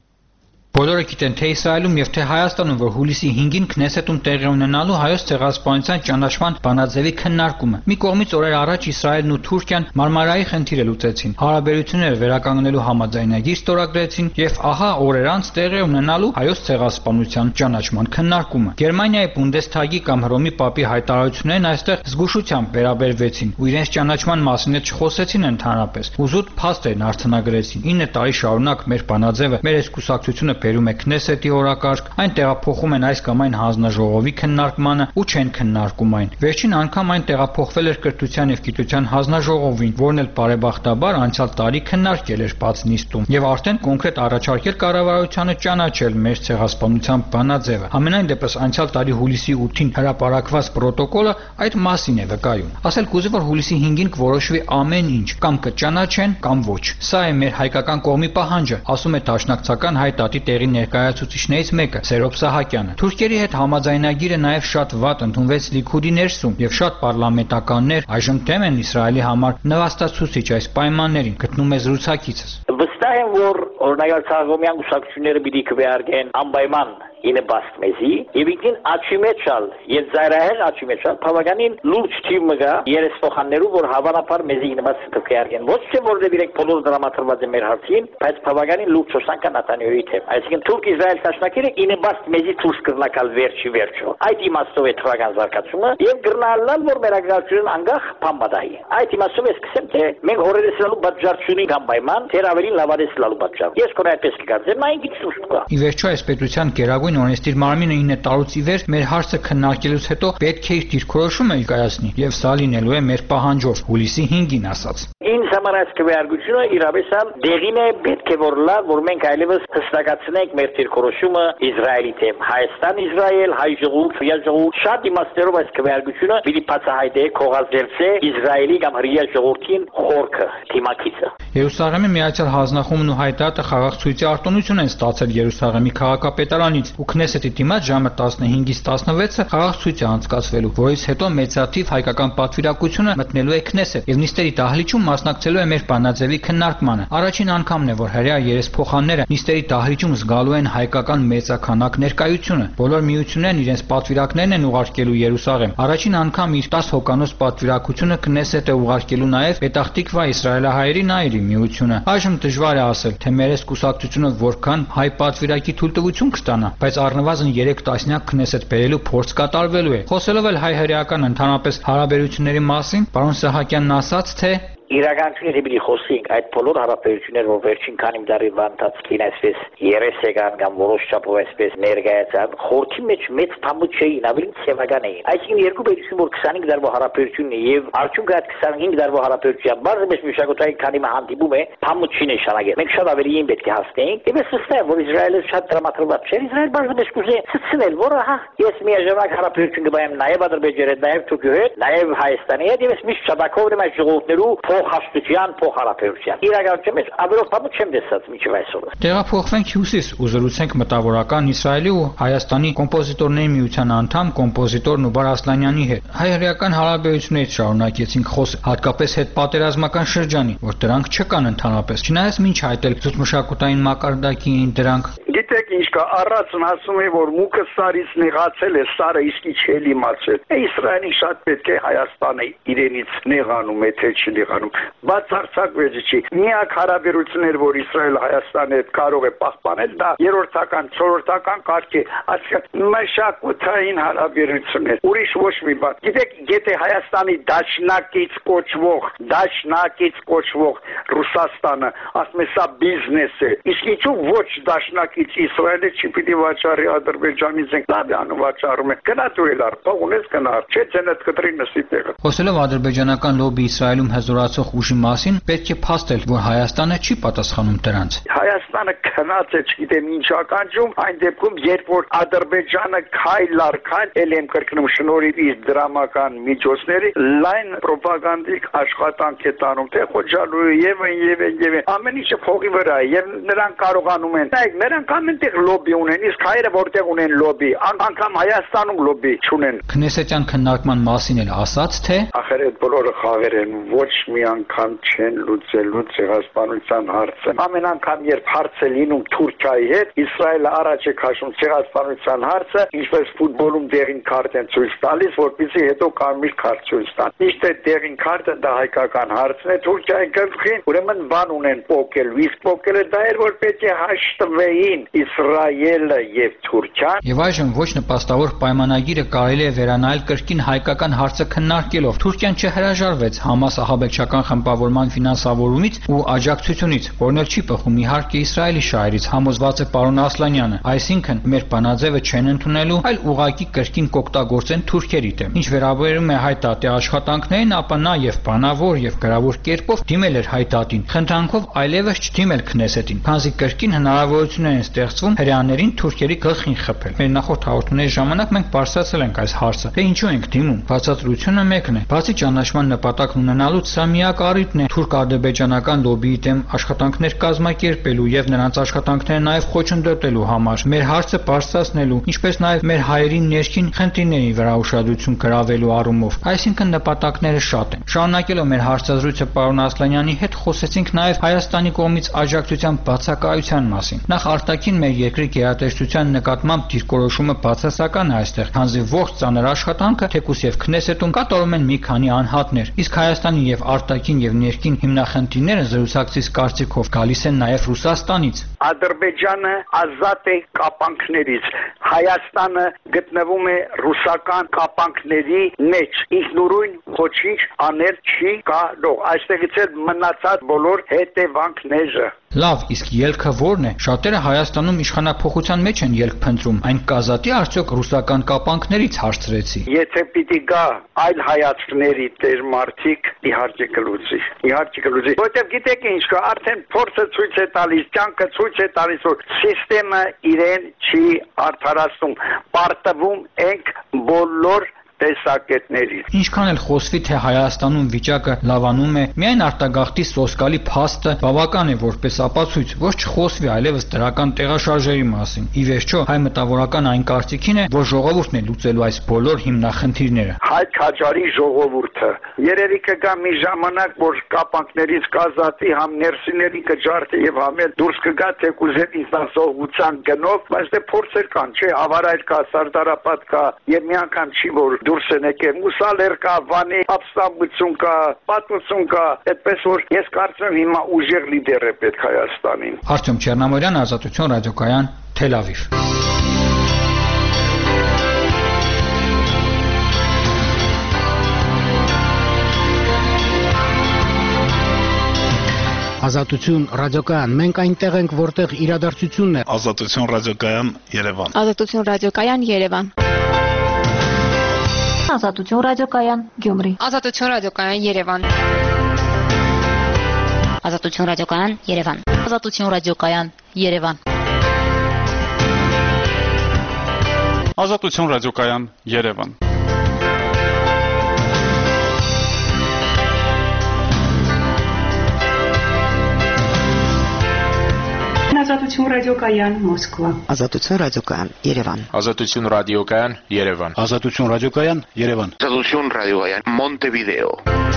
H: Բոլորը գիտեն, թե Իսրայելում եւ թե Հայաստանում, որ հուլիսի հինգին Քնեսեթում տեղի ունենալու հայոց ցեղասպանության ճանաչման բանաձևի քննարկումը։ Մի կողմից օրեր առաջ Իսրայելն ու Թուրքիան Մարմարայի խնդիրը լուծեցին, հարաբերությունները վերականգնելու համաձայնագիր ստորագրեցին եւ ահա օրեր անց տեղի ունենալու հայոց ցեղասպանության ճանաչման քննարկումը։ Գերմանիայի Բունդեսթագի կամ Հռոմի Պապի հայտարարություններն այստեղ զգուշությամբ վերաբերվեցին ու իրենց ճանաչման մասին էլ չխոսեցին ընդհանրապես։ Ուզուտ փաստերն արձանագրեցին։ ինը տարի շարունակ մեր բանաձևը, մեր այս կուսակցությունը բերում է Քնեսեթի օրակարգ, այն տեղափոխում են այս կամ այն հանձնաժողովի քննարկմանը ու չեն քննարկում այն։ Վերջին անգամ այն տեղափոխվել էր Կրթության եւ Գիտության հանձնաժողովին, որն էլ բարեբախտաբար անցյալ տարի քննարկել էր բաց նիստում եւ արդեն կոնկրետ առաջարկել կառավարությանը ճանաչել մեր ցեղասպանության բանաձևը։ Համենայն դեպս անցյալ տարի հուլիսի ութին հրապարակված պրոտոկոլը այդ մասին է վկայում։ Ասել կուզի, որ հուլիսի հինգին կորոշվի ամեն ինչ, կամ կճանաչեն, կամ ոչ։ Սա է մեր հայկական կողմի պահանջը, ասում է դաշնակցական հայ տատի տեղի ներկայացուցիչներից մեկը Սերոբ Սահակյանը։ Թուրքերի հետ համաձայնագիրը նաև շատ վատ ընդունվեց Լիքուդի ներսում եւ շատ պարլամենտականներ այժմ դեմ են Իսրայելի համար նվաստացուցիչ այս պայմաններին, գտնում է զրուցակիցս։
I: Վստահ եմ, որ օրինակ ցաղոմյան գուսակցությունները պիտի քվեարկեն անպայման ինը բաստ մեզի եւ ինքին աչի մեջալ եւ զայրահեղ աչի մեջալ բավականին լուրջ թիմը գա երեսփոխաններու որ հավանաբար մեզի ինմաց քվեարկեն ոչ թե որ դեպիրեք բոլոր դրամատրված է մեր հարցին բայց բավականին լուրջ շոսանքա նատանյոյի թե այսինքն Թուրք-Իսրայել դաշնակիրը ինը բաստ մեզի ցույց կրնակալ վերջի վերջո այդ իմաստով է թվական զարգացումը եւ գրնալալ որ մեր ագրարությունն անգախ փամբադայի այդ իմաստով է սկսեմ թե մենք հորերս լալու բաժարչունի կամ պայման թե ավելի լավարես լալու բաժար ես կորա այդպես կգարձեմ այն ինչ ցույց կա
H: ի վերջո այս պետության գերագույն օրենսդիր մարմինը ինը տարուց ի վեր մեր հարցը քննարկելուց հետո պետք է իր դիրքորոշումը կայացնի եւ սա լինելու է մեր պահանջով հուլիսի հինգին ասած
I: ինձ համար այս քվեարկությունը իրավեսալ դեղին է պետք է որ լա որ մենք այլևս հստակացնենք մեր դիրքորոշումը Իսրայելի թեմ Հայաստան Իսրայել հայ ժողով ժողով շատ իմաստերով այս քվեարկությունը պիտի բացահայտե քողազերծե Իսրայելի կամ հրեա ժողովրդին խորքը թիմակիցը
H: Երուսաղեմի Միացյալ Հանձնախումբն ու հայտարարը խաղաղ ցույցի արտոնություն են ստացել Երուսաղեմի քաղաքապետարանից ու Քնեսեթի դիմաց ժամը տասնհինգից տասնվեցը խաղաղ ցույց է անցկացվելու, որից հետո մեծաթիվ հայկական պատվիրակությունը մտնելու է Քնեսեթ եւ նիստերի դահլիճում մասնակցելու է մեր բանաձևի քննարկմանը։ Առաջին անգամն է, որ հրեա երեսփոխանները նիստերի դահլիճում զգալու են հայկական մեծաքանակ ներկայությունը։ Բոլոր միություններն իրենց պատվիրակներն են ուղարկելու Երուսաղեմ։ Առաջին անգամ իր տասը հոկանոց պատվիրակությունը Քնեսեթ է ուղարկելու նաեւ Պետախտիկվա իսրայելահայերի նայերի միությունը։ Այժմ դժվար է ասել, թե մեր այս կուսակցությունը որքան հայ պատվիրակի թույլտվություն կստանա, բայց առնվազն երեք տասնյակ Քնեսեթ բերելու փորձ կատարվելու է։ Խոսելով էլ հայ-հրեական ընդհանրապես հարաբերությունների մասին, պարոն Սահակյանն ասաց, թե
I: Իրականությունները պիտի խոսենք այդ բոլոր հարաբերությունները, որ վերջին քանի տարի վանտածքին այսպես երես եկան կամ որոշ չափով այսպես ներկայացան, խորքի մեջ մեծ փամուկ չէին, ավելի սեվական էին։ Այսինքն երկու պետություն, որ քսանհինգ տարվա հարաբերությունն է եւ արդյունքը այդ քսանհինգ տարվա հարաբերության բարձր մշակութային քանի հանդիպում է, փամուկ չի նշանակել։ Մենք շատ ավելիին պետք է հասնենք։ Եվ ես վստահ եմ, որ Իսրայելը շատ դրամատրված չէ, Իսրայել բարձր կուզե ցցնել, որ ահա ես միաժամանակ հարաբերություն կբայեմ նաեւ Ադրբեջանի հետ, նաեւ Թուրքիի հետ, նաեւ Հայաստանի հետ, եւ ես միշտ շաբակով եմ այս ժողովուրդներու փոխհաստության, փոխհարաբերության։ Իրականում ես ավելորդ բան չեմ տեսած միջև այսօր։
H: Տեղափոխվենք հյուսիս ու զրուցենք մտավորական Իսրայելի ու Հայաստանի կոմպոզիտորների միության անդամ կոմպոզիտոր Նուբար Ասլանյանի հետ։ Հայ-հրեական հարաբերություններից շարունակեցինք խոսել, հատկապես հետպատերազմական շրջանի, որ դրանք չկան ընդհանրապես, չնայած մինչ հայտել զուտմշակութային մակարդակի էին դրանք։
J: Գիտեք ինչ կա, առածն ասում է, որ մուկը սարից նեղացել է, սարը իսկի չէ իմացել։ Իսրայելին շատ պետք է Հայաստանը իրենից նեղանում է, թե չնեղանում։ Բացարձակ վեճ չի։ Միակ հարաբերություններ, որ Իսրայելը Հայաստանի հետ կարող է պահպանել, դա երրորդական, չորրորդական կարգի, այսինքն մշակութային հարաբերություններ։ Ուրիշ ոչ մի բան։ Գիտեք, եթե Հայաստանի դաշնակից կոչվող, դաշնակից կոչվող Ռուսաստանը, ասում է, սա բիզնես է։ Իսկ ինչու ոչ դաշնակից Իսրայելը չպիտի վաճառի Ադրբեջանից ենք լավյանը վաճառում է։ Գնա դու էլ առ, փող ունես գնա, չէ՞ ցենետ կտրի նստի տեղը։
H: Խոսելով ադրբեջանական լոբի Իսրայելում հզորացող ուժի մասին, պետք է փաստել, որ Հայաստանը չի պատասխանում դրանց։
J: Հայաստանը քնած է, չգիտեմ ինչ ականջում, այն դեպքում, երբ որ Ադրբեջանը քայլ առ քայլ ել եմ կրկնում շնորհիվ իր դրամական միջոցների լայն ռոպագանդիկ աշխատանք է տանում, թե Խոջալու եւ եւ եւ ամեն ինչը փողի վրա է եւ նրանք կարողանում են։ Նայեք, նրանք ամենտեղ լոբի ունեն, իսկ հայերը որտեղ ունեն լոբի, անգամ Հայաստանում լոբի չունեն։
H: Քնեսետյան քննարկման մասին էլ ասաց, թե
J: ախր այդ բոլորը խաղեր են, ոչ մի անգամ չեն լուծելու ցեղասպանության հարցը։ Ամեն անգամ երբ հարց է լինում Թուրքիայի հետ, Իսրայելը առաջ է քաշում ցեղասպանության հարցը, ինչպես ֆուտբոլում դեղին քարտ են ցույց տալիս, որպեսզի հետո կարմիր քարտ ցույց տան։ Իսկ այդ դեղին քարտը դա հայկական հարցն է Թուրքիայի գլխին, ուրեմն բան ունեն փոկել, իսկ փոկելը դա էր, որ պետք է հաշտվեին Իսրայելը եւ Թուրքիան։
H: Եվ այժմ ոչ նպաստավոր պայմանագիրը կարելի է վերանայել կրկին հայկական հարցը քննարկելով։ Թուրքիան չհրաժարվեց Համաս ահաբեկչական խմբավորման ֆինանսավորումից ու աջակցությունից, որն էլ չի բխում իհարկե Իսրայելի շահերից, համոզված է պարոն Ասլանյանը։ Այսինքն մեր բանաձևը չեն ընդունելու, այլ ուղղակի կրկին կօգտագործեն թուրքերի դեմ։ Ինչ վերաբերում է հայ դատի աշխատանքներին, ապա նա եւ բանավոր եւ գրավոր կերպով դիմել էր հայ դատին, խնդրանքով այլևս չդիմել Քնեսետին, քանզի կրկին հնարավորություններ են ստեղծվում հրեաներին թուրքերի գլխին խփել։ Մեր նախորդ հաղորդումների ժամանակ մենք բարձրացել ենք այս հարցը, թե ինչու ենք դիմում։ Բացատրությունը մեկն է։ Բացի ճանաչման նպատակն ունենալուց, սա միակ առիթն է թուրք-ադրբեջանական լոբիի դեմ աշխատանքներ կազմակերպելու եւ նրանց աշխատանքները նաեւ խոչընդոտելու համար, մեր հարցը բարձրացնելու, ինչպես նաեւ մեր հայերի ներքին խնդիրների վրա ուշադրություն գրավելու առումով։ Այսինքն նպատակները շատ են։ Շարունակելով մեր հարցազրույցը պարոն Ասլանյանի հետ խոսեցինք նաեւ Հայաստանի կողմից աջակցության բացակայության մասին։ Նախ արտաքին մեր երկրի գերատեսչության նկատմամբ դիրքորոշումը բացասական է այստեղ, քանզի ողջ ծանր աշխատանքը թեկուզ եւ Քնեսետում կատարում են մի քանի անհատներ, իսկ Հայաստանի եւ արտաքին եւ ներքին հիմնախնդիրները զրուցակցից կարծիքով գալիս են նաեւ Ռուսաստանից։
J: Ադրբեջանը ազատ է կապանքներից, Հայաստանը գտնվում է ռուսական կապանքների մեջ, ինքնուրույն ոչինչ անել չի կարող։ Այստեղից էլ մնացած բոլոր հետևանքները։
H: Լավ, իսկ ելքը ո՞րն է։ Շատերը Հայաստանում իշխանափոխության մեջ են ելք փնտրում, այն կազատի արդյոք ռուսական կապանքներից հարցրեցի։
J: Եթե պիտի գա այլ հայացքների տեր մարդիկ, իհարկե կլուծի, իհարկե կլուծի։ Որտեւ գիտեք ինչ կա, արդեն փորձը ցույց է տալիս, կյանքը ցույց է տալիս, որ համակարգը իրեն չի արդարացնում, պարտվում ենք բոլոր տեսակետներից։
H: Ինչքան էլ խոսվի, թե Հայաստանում վիճակը լավանում է, միայն արտագաղթի սոսկալի փաստը բավական է որպես ապացույց, որ չխոսվի այլևս դրական տեղաշարժերի մասին։ Ի վերջո, հայ մտավորական այն կարծիքին է, որ ժողովուրդն է լուծելու այս բոլոր հիմնախնդիրները։
J: Հայ քաջարի ժողովուրդը երևի կգա մի ժամանակ, որ կապանքներից կազատի, համ ներսիների կջարդի եւ համ էլ դուրս կգա թեկուզ հետ ինքնասողության գնով, բայց դե փորձեր կան, չէ, ավարայր կա, սարդարապատ կա, եւ մի անգամ չի որ դուրս են եկել, մուսալեր կա, վանի ապստամբություն կա, պատմություն կա, այդպես որ ես կարծում եմ հիմա ուժեղ լիդեր է պետք Հայաստանին։
H: Արտյոմ Չեռնամորյան, Ազատություն ռադիոկայան, Թել Ավիվ։
C: Ազատություն ռադիոկայան, մենք այնտեղ ենք, որտեղ իրադարձությունն է։
K: Ազատություն ռադիոկայան, Երևան։
L: Ազատություն ռադիոկայան, Երևան։
M: Ազատություն ռադիոկայան, Գյումրի։
L: Ազատություն ռադիոկայան, Երևան։
M: Ազատություն ռադիոկայան, Երևան։ Ազատություն ռադիոկայան, Երևան։
K: Ազատություն ռադիոկայան, Երևան։
N: ռադիոկայան Մոսկվա։
O: Ազատություն ռադիոկայան Երևան։
P: Ազատություն ռադիոկայան Երևան։
Q: Ազատություն ռադիոկայան Երևան։
R: Ազատություն ռադիոկայան Մոնտեվիդեո։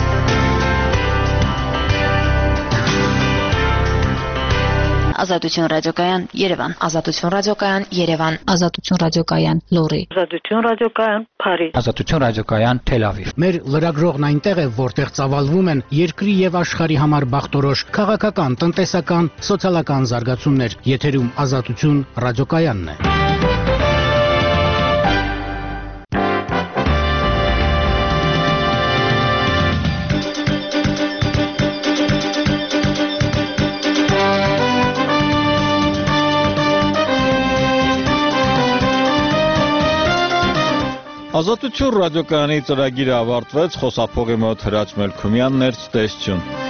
M: Ազատություն ռադիոկայան Երևան։
L: Ազատություն ռադիոկայան Երևան։
M: Ազատություն ռադիոկայան Լոռի։
G: Ազատություն ռադիոկայան Փարիզ։
H: Ազատություն ռադիոկայան Թել Ավիվ։
S: Մեր լրագրողն այնտեղ է, որտեղ ծավալվում են երկրի եւ աշխարհի համար բախտորոշ քաղաքական, տնտեսական, սոցիալական զարգացումներ։ Եթերում Ազատություն ռադիոկայանն է։
A: Ազատություն ռադիոկայանի ծրագիրը ավարտվեց, խոսափողի մոտ Հրաչ Մելքումյանն էր, ցտեսություն։